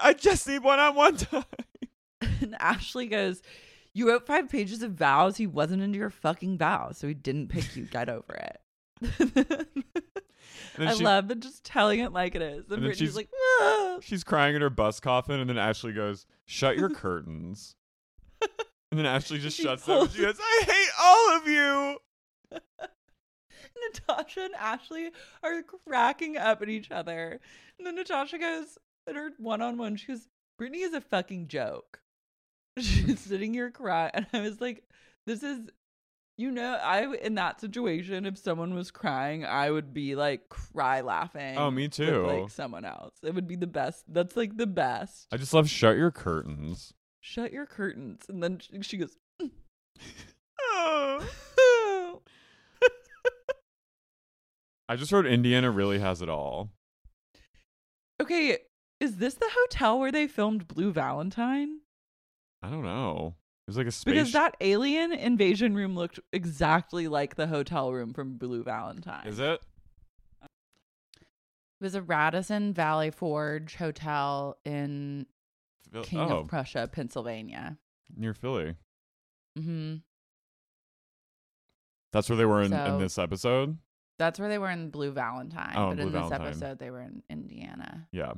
And Ashley goes, you wrote 5 pages of vows. He wasn't into your fucking vows, so he didn't pick you. Get over it. I love it, just telling it like it is. And Brittany's like, ah. She's crying in her bus coffin, and then Ashley goes, shut your curtains. And then Ashley just shuts them, and she goes, I hate all of you. Natasha and Ashley are cracking up at each other. And then Natasha goes, in her one-on-one, she goes, Brittany is a fucking joke. She's sitting here crying. And I was like, this is, in that situation, if someone was crying, I would be like cry laughing. Oh, me too. With, like, someone else. It would be the best. That's like the best. I just love shut your curtains. Shut your curtains. And then she goes, oh. I just wrote Indiana really has it all. Okay, is this the hotel where they filmed Blue Valentine? I don't know. It was like a space. Because that alien invasion room looked exactly like the hotel room from Blue Valentine. Is it? It was a Radisson Valley Forge hotel in King of Prussia, Pennsylvania. Near Philly. Mm-hmm. That's where they were in this episode? That's where they were in Blue Valentine. Oh, but Blue in this Valentine. episode, they were in Indiana. Yeah.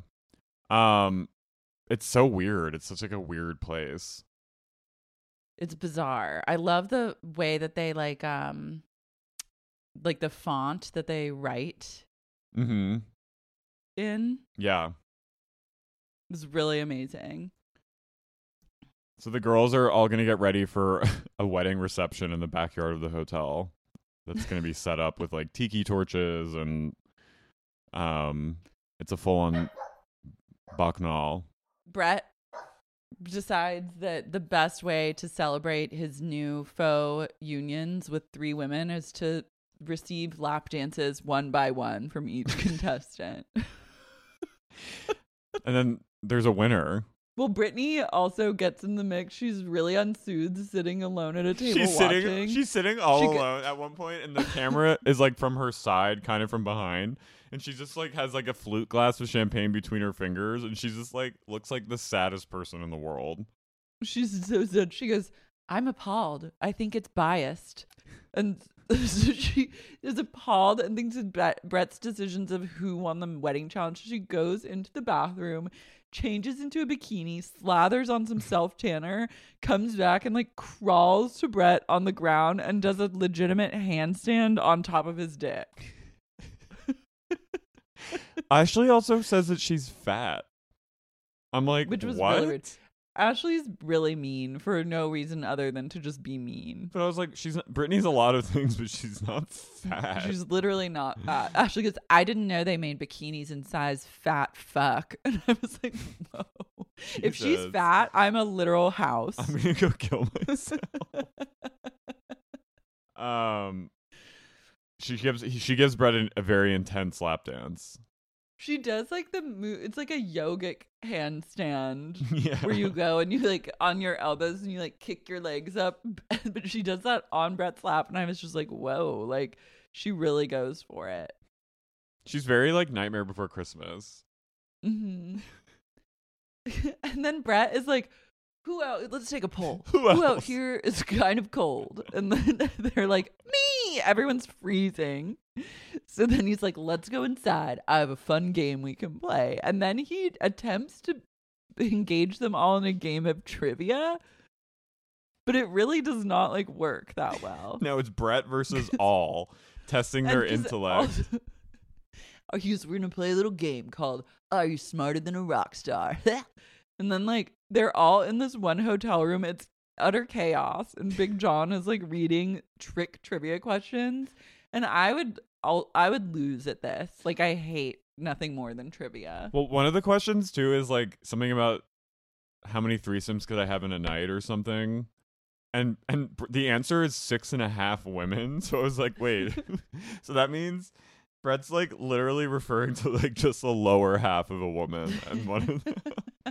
It's so weird. It's such like a weird place. It's bizarre. I love the way that they like the font that they write in. Yeah. It was really amazing. So the girls are all going to get ready for a wedding reception in the backyard of the hotel. That's going to be set up with like tiki torches and it's a full-on bacchanal. Brett decides that the best way to celebrate his new faux unions with 3 women is to receive lap dances one by one from each contestant. And then there's a winner. Well, Brittany also gets in the mix. She's really unsoothed, sitting alone at a table watching. She's sitting all alone at one point, and the camera is like from her side, kind of from behind, and she just like has like a flute glass with champagne between her fingers, and she's just like looks like the saddest person in the world. She's so sad. She goes, I'm appalled. I think it's biased. And so she is appalled and thinks of Brett's decisions of who won the wedding challenge. She goes into the bathroom, changes into a bikini, slathers on some self-tanner, comes back and like crawls to Brett on the ground and does a legitimate handstand on top of his dick. Ashley also says that she's fat. I'm like, which was what? Really weird. Ashley's really mean for no reason other than to just be mean. But I was like, Brittany's a lot of things, but she's not fat. She's literally not fat. Ashley goes, I didn't know they made bikinis in size fat fuck. And I was like, whoa. If she's fat, I'm a literal house. I'm gonna go kill myself. She gives Brett a very intense lap dance. She does like it's like a yogic handstand where you go and you like on your elbows and you like kick your legs up. But she does that on Brett's lap, and I was just like, whoa, like she really goes for it. She's very like Nightmare Before Christmas. Mm-hmm. And then Brett is like, who out? Let's take a poll. Who out here is kind of cold? And then they're like, me. Everyone's freezing. So then he's like, let's go inside. I have a fun game we can play. And then he attempts to engage them all in a game of trivia. But it really does not like work that well. No, it's Brett versus all testing their intellect. We're going to play a little game called Are You Smarter Than a Rock Star? And then like they're all in this one hotel room. It's utter chaos. And Big John is like reading trick trivia questions. And I would lose at this. Like I hate nothing more than trivia. Well, one of the questions too is like something about how many threesomes could I have in a night or something. And the answer is 6.5 women. So I was like, wait. So that means Brett's like literally referring to like just the lower half of a woman, and one of them,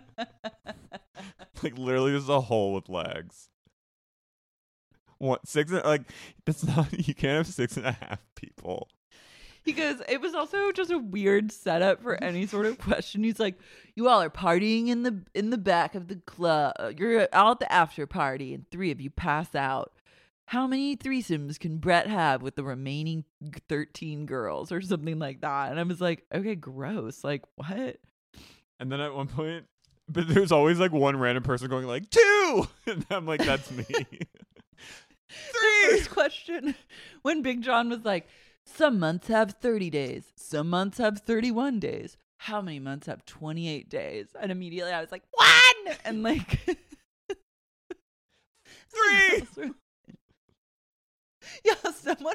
like literally just a hole with legs. What that's not, you can't have 6.5 people. He goes, it was also just a weird setup for any sort of question. He's like, you all are partying in the back of the club. You're all at the after party, and 3 of you pass out. How many threesomes can Brett have with the remaining 13 girls or something like that? And I was like, okay, gross. Like, what? And then at one point, but there's always like one random person going like 2. And I'm like, that's me. 3. First question, when Big John was like, some months have 30 days. Some months have 31 days. How many months have 28 days? And immediately I was like, 1! And like 3. Yeah, someone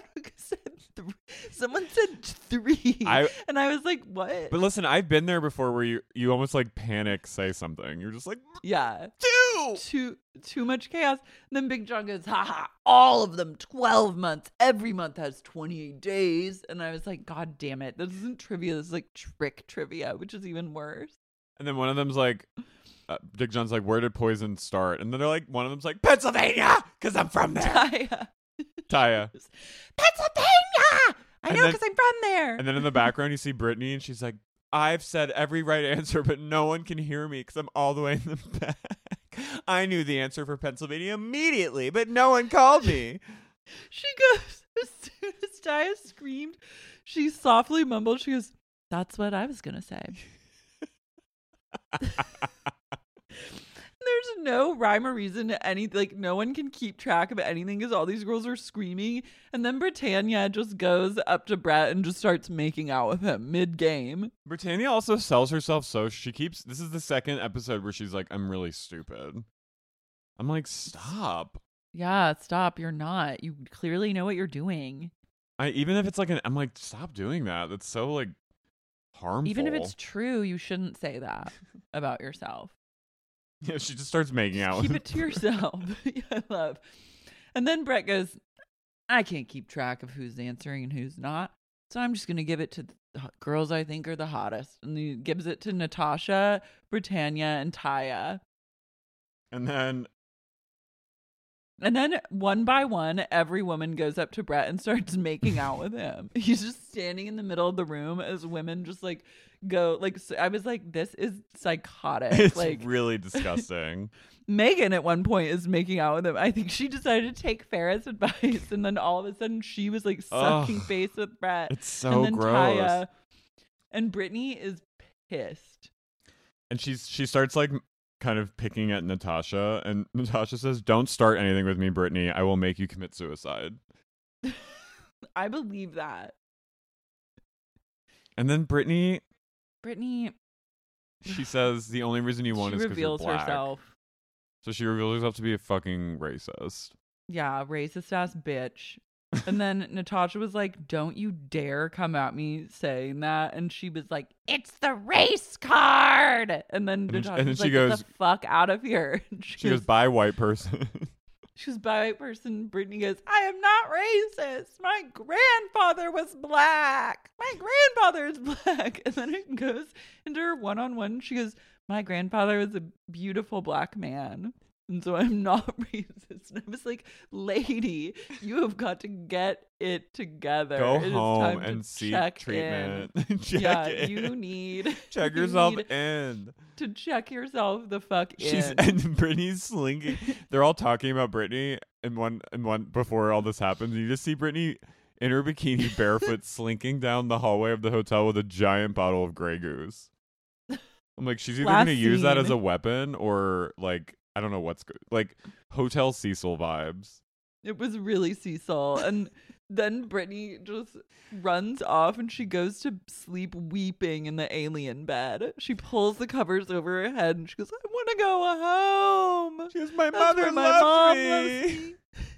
said 3. And I was like, what? But listen, I've been there before where you almost like panic say something. You're just like, yeah. 2! Too much chaos. And then Big John goes, haha, all of them 12 months. Every month has 28 days. And I was like, God damn it. This isn't trivia. This is like trick trivia, which is even worse. And then one of them's like, Big John's like, where did poison start? And then they're like, one of them's like, Pennsylvania, because I'm from there. Taya. Pennsylvania! I know because I'm from there. And then in the background, you see Brittany, and she's like, I've said every right answer, but no one can hear me because I'm all the way in the back. I knew the answer for Pennsylvania immediately, but no one called me. She goes, as soon as Taya screamed, she softly mumbled, she goes, that's what I was going to say. There's no rhyme or reason to any, like, no one can keep track of anything because all these girls are screaming. And then Britannia just goes up to Brett and just starts making out with him mid-game. Britannia also sells herself so this is the second episode where she's like, I'm really stupid. I'm like, stop. Yeah, stop. You're not. You clearly know what you're doing. Even if it's like I'm like, stop doing that. That's so like harmful. Even if it's true, you shouldn't say that about yourself. Yeah, she just starts making out. Keep it to yourself. I love. And then Brett goes, I can't keep track of who's answering and who's not. So I'm just going to give it to the girls I think are the hottest. And he gives it to Natasha, Britannia, and Taya. And then one by one, every woman goes up to Brett and starts making out with him. He's just standing in the middle of the room as women just like go, like, I was like, this is psychotic. It's like really disgusting. Megan at one point is making out with him. I think she decided to take Farrah's advice, and then all of a sudden she was like sucking face with Brett. It's so and then gross. Taya, and Brittany is pissed. And she starts like kind of picking at Natasha, and Natasha says, don't start anything with me, Brittany. I will make you commit suicide. I believe that. And then Brittany, she says the only reason you won is because you're black. Herself. So she reveals herself to be a fucking racist. Yeah, racist ass bitch. And then Natasha was like, don't you dare come at me saying that. And she was like, it's the race card. And then Natasha was like, get the fuck out of here. She goes, bye, white person. She was by a white person. Brittany goes, I am not racist. My grandfather was black. My grandfather is black. And then it goes into her one-on-one. She goes, my grandfather was a beautiful black man. And so I'm not racist. And I was like, lady, you have got to get it together. Go it home and seek treatment. You need check yourself in. To check yourself the fuck in. And Brittany's slinking. They're all talking about Brittany and one before all this happens. You just see Brittany in her bikini barefoot slinking down the hallway of the hotel with a giant bottle of Grey Goose. I'm like, she's either going to use that as a weapon or like, I don't know what's good. Like Hotel Cecil vibes. It was really Cecil. And then Brittany just runs off and she goes to sleep weeping in the alien bed. She pulls the covers over her head and she goes, I want to go home. She goes, my mother loves me.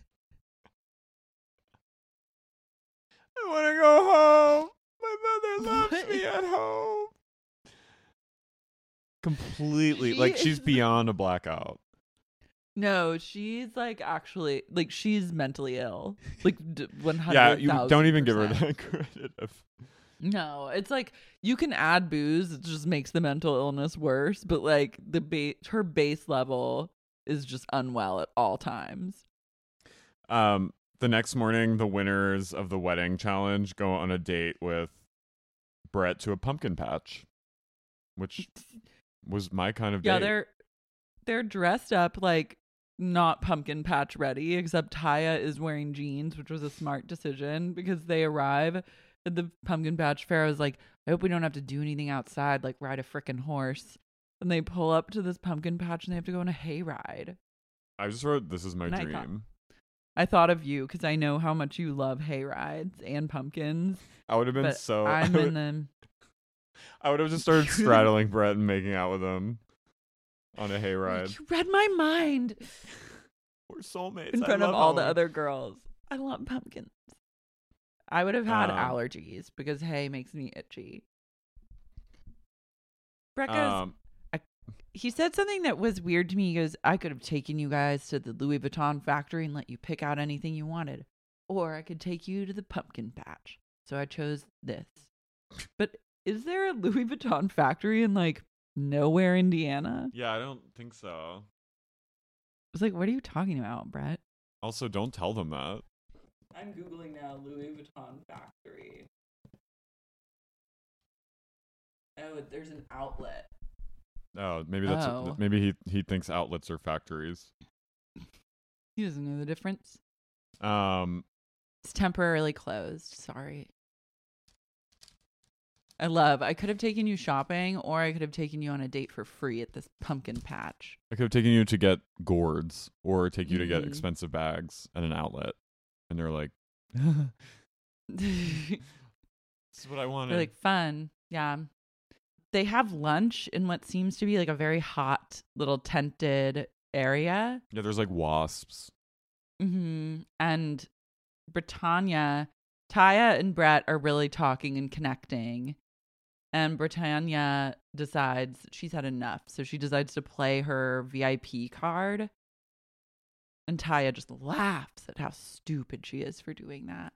I want to go home. My mother loves me at home. Completely. She's beyond a blackout. No, she's like actually like she's mentally ill. Like 100,000%. Yeah, you don't even give her that credit. No, it's like you can add booze, it just makes the mental illness worse, but like her base level is just unwell at all times. The next morning, the winners of the wedding challenge go on a date with Brett to a pumpkin patch, which was my kind of date. Yeah, they're dressed up like not pumpkin patch ready, except Taya is wearing jeans, which was a smart decision because they arrive at the pumpkin patch fair. I was like, I hope we don't have to do anything outside, like ride a frickin' horse. And they pull up to this pumpkin patch and they have to go on a hayride. I just wrote, this is my dream. I thought of you because I know how much you love hayrides and pumpkins. I would have been I'm in them. I would have just started straddling Brett and making out with him on a hayride. You read my mind. We're soulmates. In front of all the other girls. I love pumpkins. I would have had allergies because hay makes me itchy. Brett goes, he said something that was weird to me. He goes, I could have taken you guys to the Louis Vuitton factory and let you pick out anything you wanted. Or I could take you to the pumpkin patch. So I chose this. But is there a Louis Vuitton factory in like nowhere, Indiana? Yeah, I don't think so. I was like, what are you talking about, Brett? Also, don't tell them that. I'm Googling now Louis Vuitton factory. Oh, there's an outlet. Oh, maybe that's maybe he thinks outlets are factories. He doesn't know the difference. It's temporarily closed. Sorry. I could have taken you shopping, or I could have taken you on a date for free at this pumpkin patch. I could have taken you to get gourds, or take you to get expensive bags at an outlet. And they're like, this is what I wanted. They're like, fun. Yeah. They have lunch in what seems to be like a very hot little tented area. Yeah, there's like wasps. Mm-hmm. And Britannia, Taya and Brett are really talking and connecting. And Britannia decides she's had enough. So she decides to play her VIP card. And Taya just laughs at how stupid she is for doing that.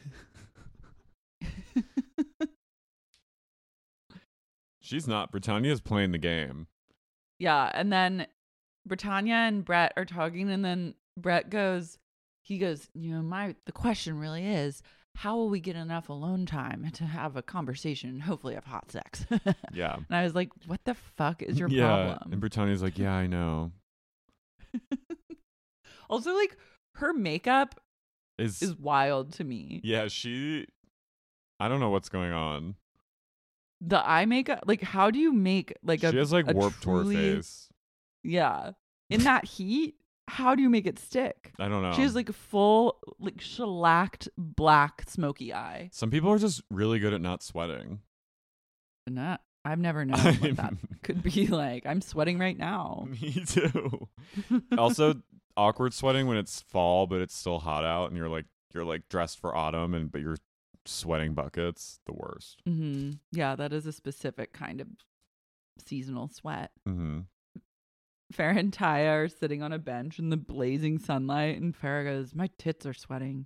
She's not. Britannia's playing the game. Yeah. And then Britannia and Brett are talking. And then Brett goes, the question really is, how will we get enough alone time to have a conversation and hopefully have hot sex? Yeah. And I was like, what the fuck is your problem? And Britannia's like, yeah, I know. Also, like, her makeup is wild to me. Yeah, I don't know what's going on. The eye makeup, like, how do you make, like, she has, like, Warped Tour face. Yeah. In that heat, how do you make it stick? I don't know. She has, like, full, like, shellacked black smoky eye. Some people are just really good at not sweating. I've never known what that could be like. I'm sweating right now. Me too. Also, awkward sweating when it's fall, but it's still hot out, and you're you're like dressed for autumn but you're sweating buckets. The worst. Mm-hmm. Yeah, that is a specific kind of seasonal sweat. Mm-hmm. Farrah and Taya are sitting on a bench in the blazing sunlight, and Farrah goes, "My tits are sweating."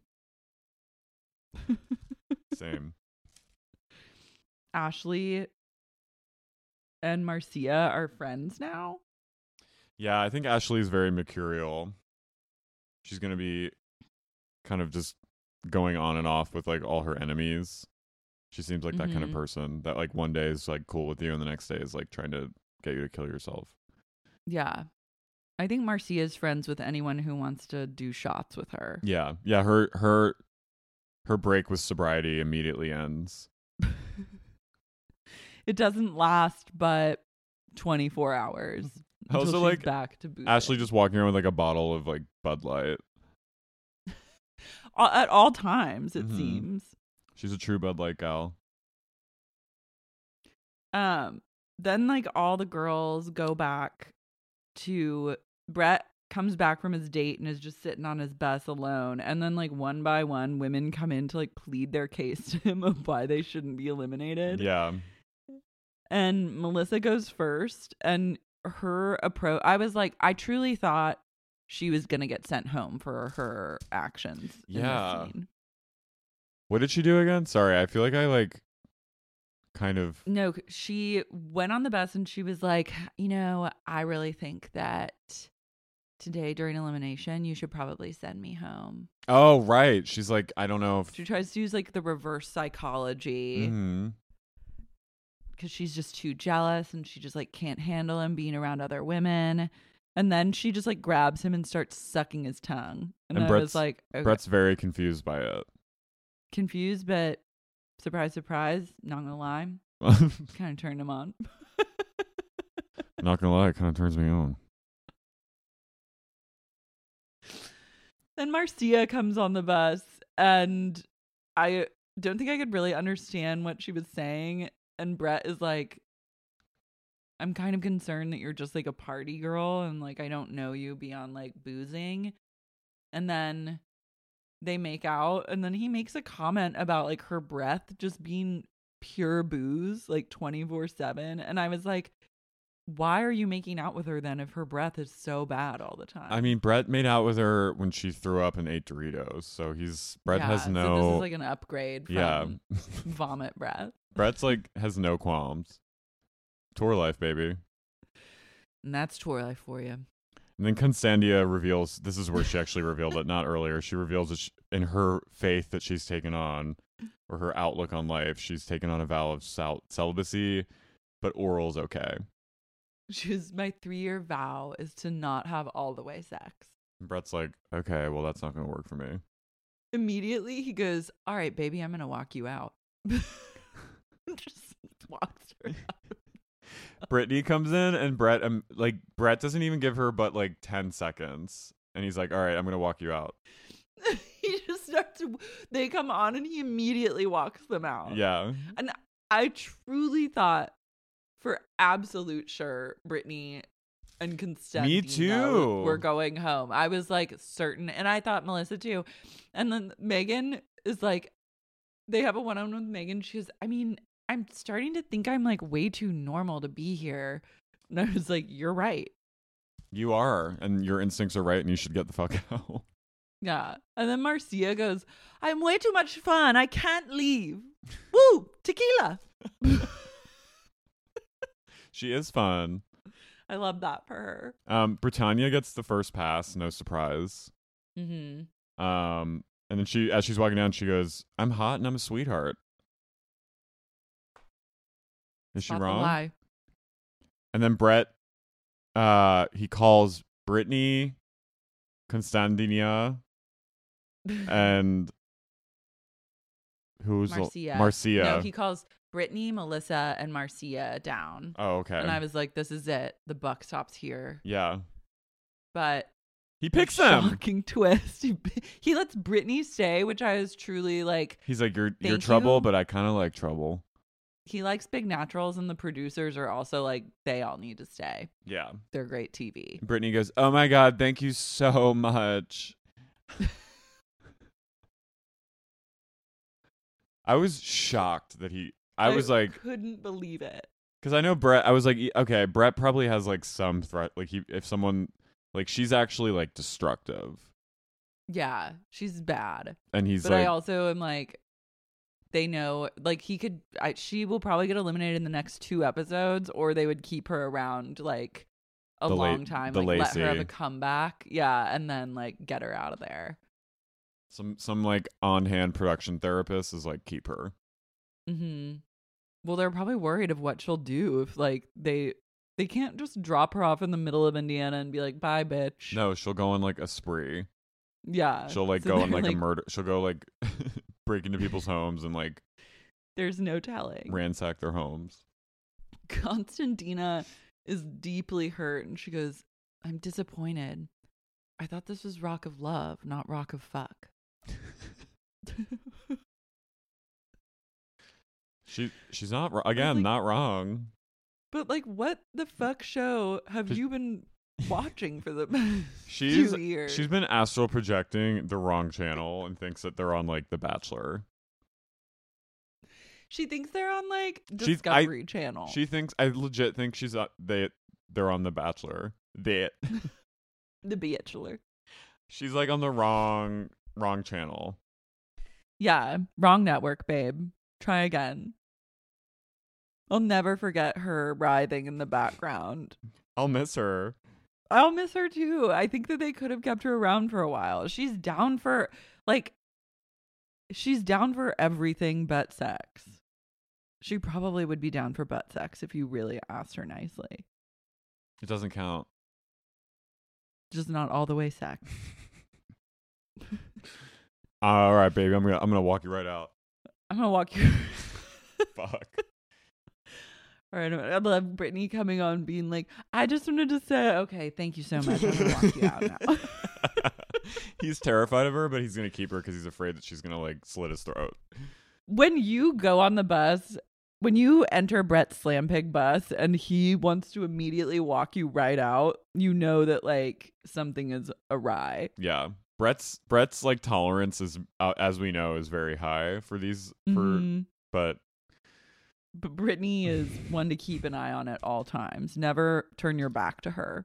Same. Ashley and Marcia are friends now. Yeah, I think Ashley's very mercurial. She's going to be kind of just going on and off with like all her enemies. She seems like that kind of person that like one day is like cool with you and the next day is like trying to get you to kill yourself. Yeah. I think Marcia is friends with anyone who wants to do shots with her. Yeah. Yeah, her break with sobriety immediately ends. It doesn't last but 24 hours. Also, she's like back to boozing. Ashley just walking around with like a bottle of like Bud Light at all times, it seems. She's a true Bud Light gal. Then like all the girls go back to Brett comes back from his date and is just sitting on his bus alone, and then like one by one women come in to like plead their case to him of why they shouldn't be eliminated. Yeah. And Melissa goes first, and her approach, I was like, I truly thought she was gonna get sent home for her actions. Yeah. In this scene. What did she do again? Sorry, I feel like I like kind of. No, she went on the bus and she was like, you know, I really think that today during elimination, you should probably send me home. Oh, right. She's like, I don't know if she tries to use like the reverse psychology. Mm-hmm. Because she's just too jealous and she just like can't handle him being around other women. And then she just like grabs him and starts sucking his tongue. And I was like, okay. Brett's very confused by it. Confused, but surprise, surprise, not gonna lie. Kind of turned him on. Not gonna lie, it kind of turns me on. Then Marcia comes on the bus and I don't think I could really understand what she was saying. And Brett is like, I'm kind of concerned that you're just like a party girl and like I don't know you beyond like boozing. And then they make out and then he makes a comment about like her breath just being pure booze like 24/7. And I was like, why are you making out with her then if her breath is so bad all the time? I mean, Brett made out with her when she threw up and ate Doritos. So Brett has no. So this is like an upgrade from vomit breath. Brett's like has no qualms. Tour life, baby. And that's tour life for you. And then Constantia reveals, this is where she actually revealed it, not earlier. She reveals that in her faith that she's taken on, or her outlook on life, she's taken on a vow of celibacy, but oral's okay. My 3-year vow is to not have all the way sex. And Brett's like, okay, well, that's not going to work for me. Immediately he goes, all right, baby, I'm going to walk you out. Just walks her out. Brittany comes in and Brett doesn't even give her but like 10 seconds. And he's like, all right, I'm going to walk you out. He just starts, they come on and he immediately walks them out. Yeah. And I truly thought for absolute sure Brittany and Constantino were going home. I was like certain. And I thought Melissa too. And then Megan is like, they have a one-on-one with Megan. She goes, I mean, I'm starting to think I'm like way too normal to be here. And I was like, you're right. You are. And your instincts are right. And you should get the fuck out. Yeah. And then Marcia goes, I'm way too much fun. I can't leave. Woo! Tequila. She is fun. I love that for her. Britannia gets the first pass. No surprise. Mm-hmm. And then as she's walking down, she goes, I'm hot and I'm a sweetheart. Is she wrong? Lie. And then Brett, he calls Brittany, Constantinia, and who's Marcia. No, he calls Brittany, Melissa, and Marcia down. Oh, okay. And I was like, this is it. The buck stops here. Yeah. But he picks them. Shocking twist. He lets Brittany stay, which I was truly like. He's like, you're trouble, but I kind of like trouble. He likes big naturals, and the producers are also like, they all need to stay. Yeah. They're great TV. Brittany goes, oh my God, thank you so much. I was shocked that I was like, couldn't believe it. Because I know Brett. I was like, okay, Brett probably has like some threat. Like if someone, like she's actually like destructive. Yeah, she's bad. And he's but like, I also am like, they know, like she will probably get eliminated in the next 2 episodes, or they would keep her around like a long time, like let her have a comeback. Yeah, and then like get her out of there. Some like on-hand production therapist is like, keep her. Mm-hmm. Well, they're probably worried of what she'll do if like they can't just drop her off in the middle of Indiana and be like, bye, bitch. No, she'll go on like a spree. Yeah. She'll like go on like a murder. She'll go like break into people's homes and like there's no telling. Ransack their homes. Constantina is deeply hurt and she goes, I'm disappointed. I thought this was Rock of Love, not Rock of Fuck. She's not again, not wrong. But like, what the fuck show have you been watching for the few years? She's been astral projecting the wrong channel and thinks that they're on like The Bachelor. She thinks they're on like Discovery Channel. She thinks, I legit think they're on The Bachelor. The Bachelor. She's like on the wrong channel. Yeah, wrong network, babe. Try again. I'll never forget her writhing in the background. I'll miss her. I'll miss her too. I think that they could have kept her around for a while. She's down for everything but sex. She probably would be down for butt sex if you really asked her nicely. It doesn't count. Just not all the way sex. All right, baby. I'm gonna walk you right out. I'm gonna walk you. Fuck. All right, I love Brittany coming on being like, I just wanted to say, okay, thank you so much. I'm gonna walk you out now. He's terrified of her, but he's gonna keep her because he's afraid that she's gonna like slit his throat. When you go on the bus, when you enter Brett's Slam Pig bus and he wants to immediately walk you right out, you know that like something is awry. Yeah. Brett's like tolerance is, as we know, is very high for these. But Brittany is one to keep an eye on at all times. Never turn your back to her.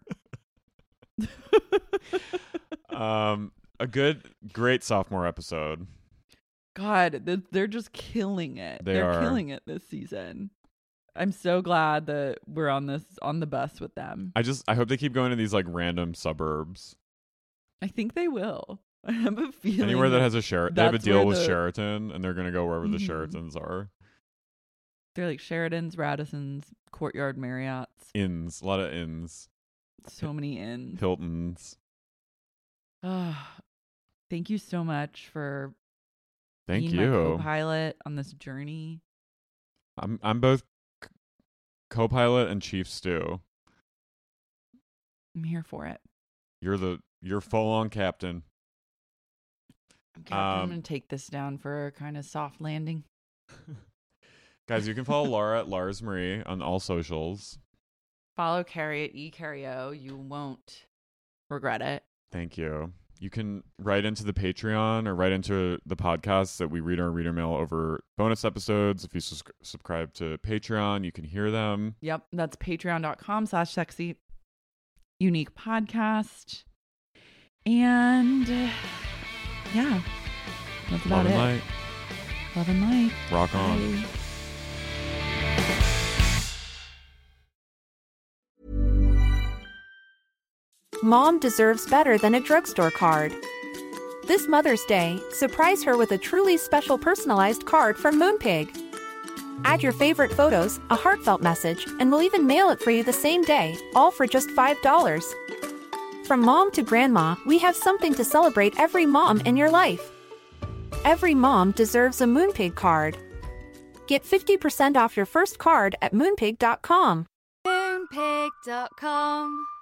A great sophomore episode. God, they're just killing it. They're killing it this season. I'm so glad that we're on the bus with them. I hope they keep going to these like random suburbs. I think they will. I have a feeling anywhere that has a Sheraton. They have a deal with Sheraton, and they're gonna go wherever the Sheratons are. They're like Sheratons, Radissons, Courtyard Marriotts. Inns, a lot of inns. So many inns. Hiltons. Thank you so much for being my co-pilot on this journey. I'm both co-pilot and chief stew. I'm here for it. You're full-on captain. I'm going to take this down for a kind of soft landing. Guys, you can follow Laura at Lars Marie on all socials. Follow Carrie at eCarrio. You won't regret it. Thank you. You can write into the Patreon or write into the podcast that we read our reader mail over bonus episodes. If you subscribe to Patreon, you can hear them. Yep. That's patreon.com/sexy unique podcast. And yeah, that's about Love and it. light. Love and light. Rock on. Bye. Mom deserves better than a drugstore card. This Mother's Day, surprise her with a truly special personalized card from Moonpig. Add your favorite photos, a heartfelt message, and we'll even mail it for you the same day, all for just $5. From mom to grandma, we have something to celebrate every mom in your life. Every mom deserves a Moonpig card. Get 50% off your first card at Moonpig.com. Moonpig.com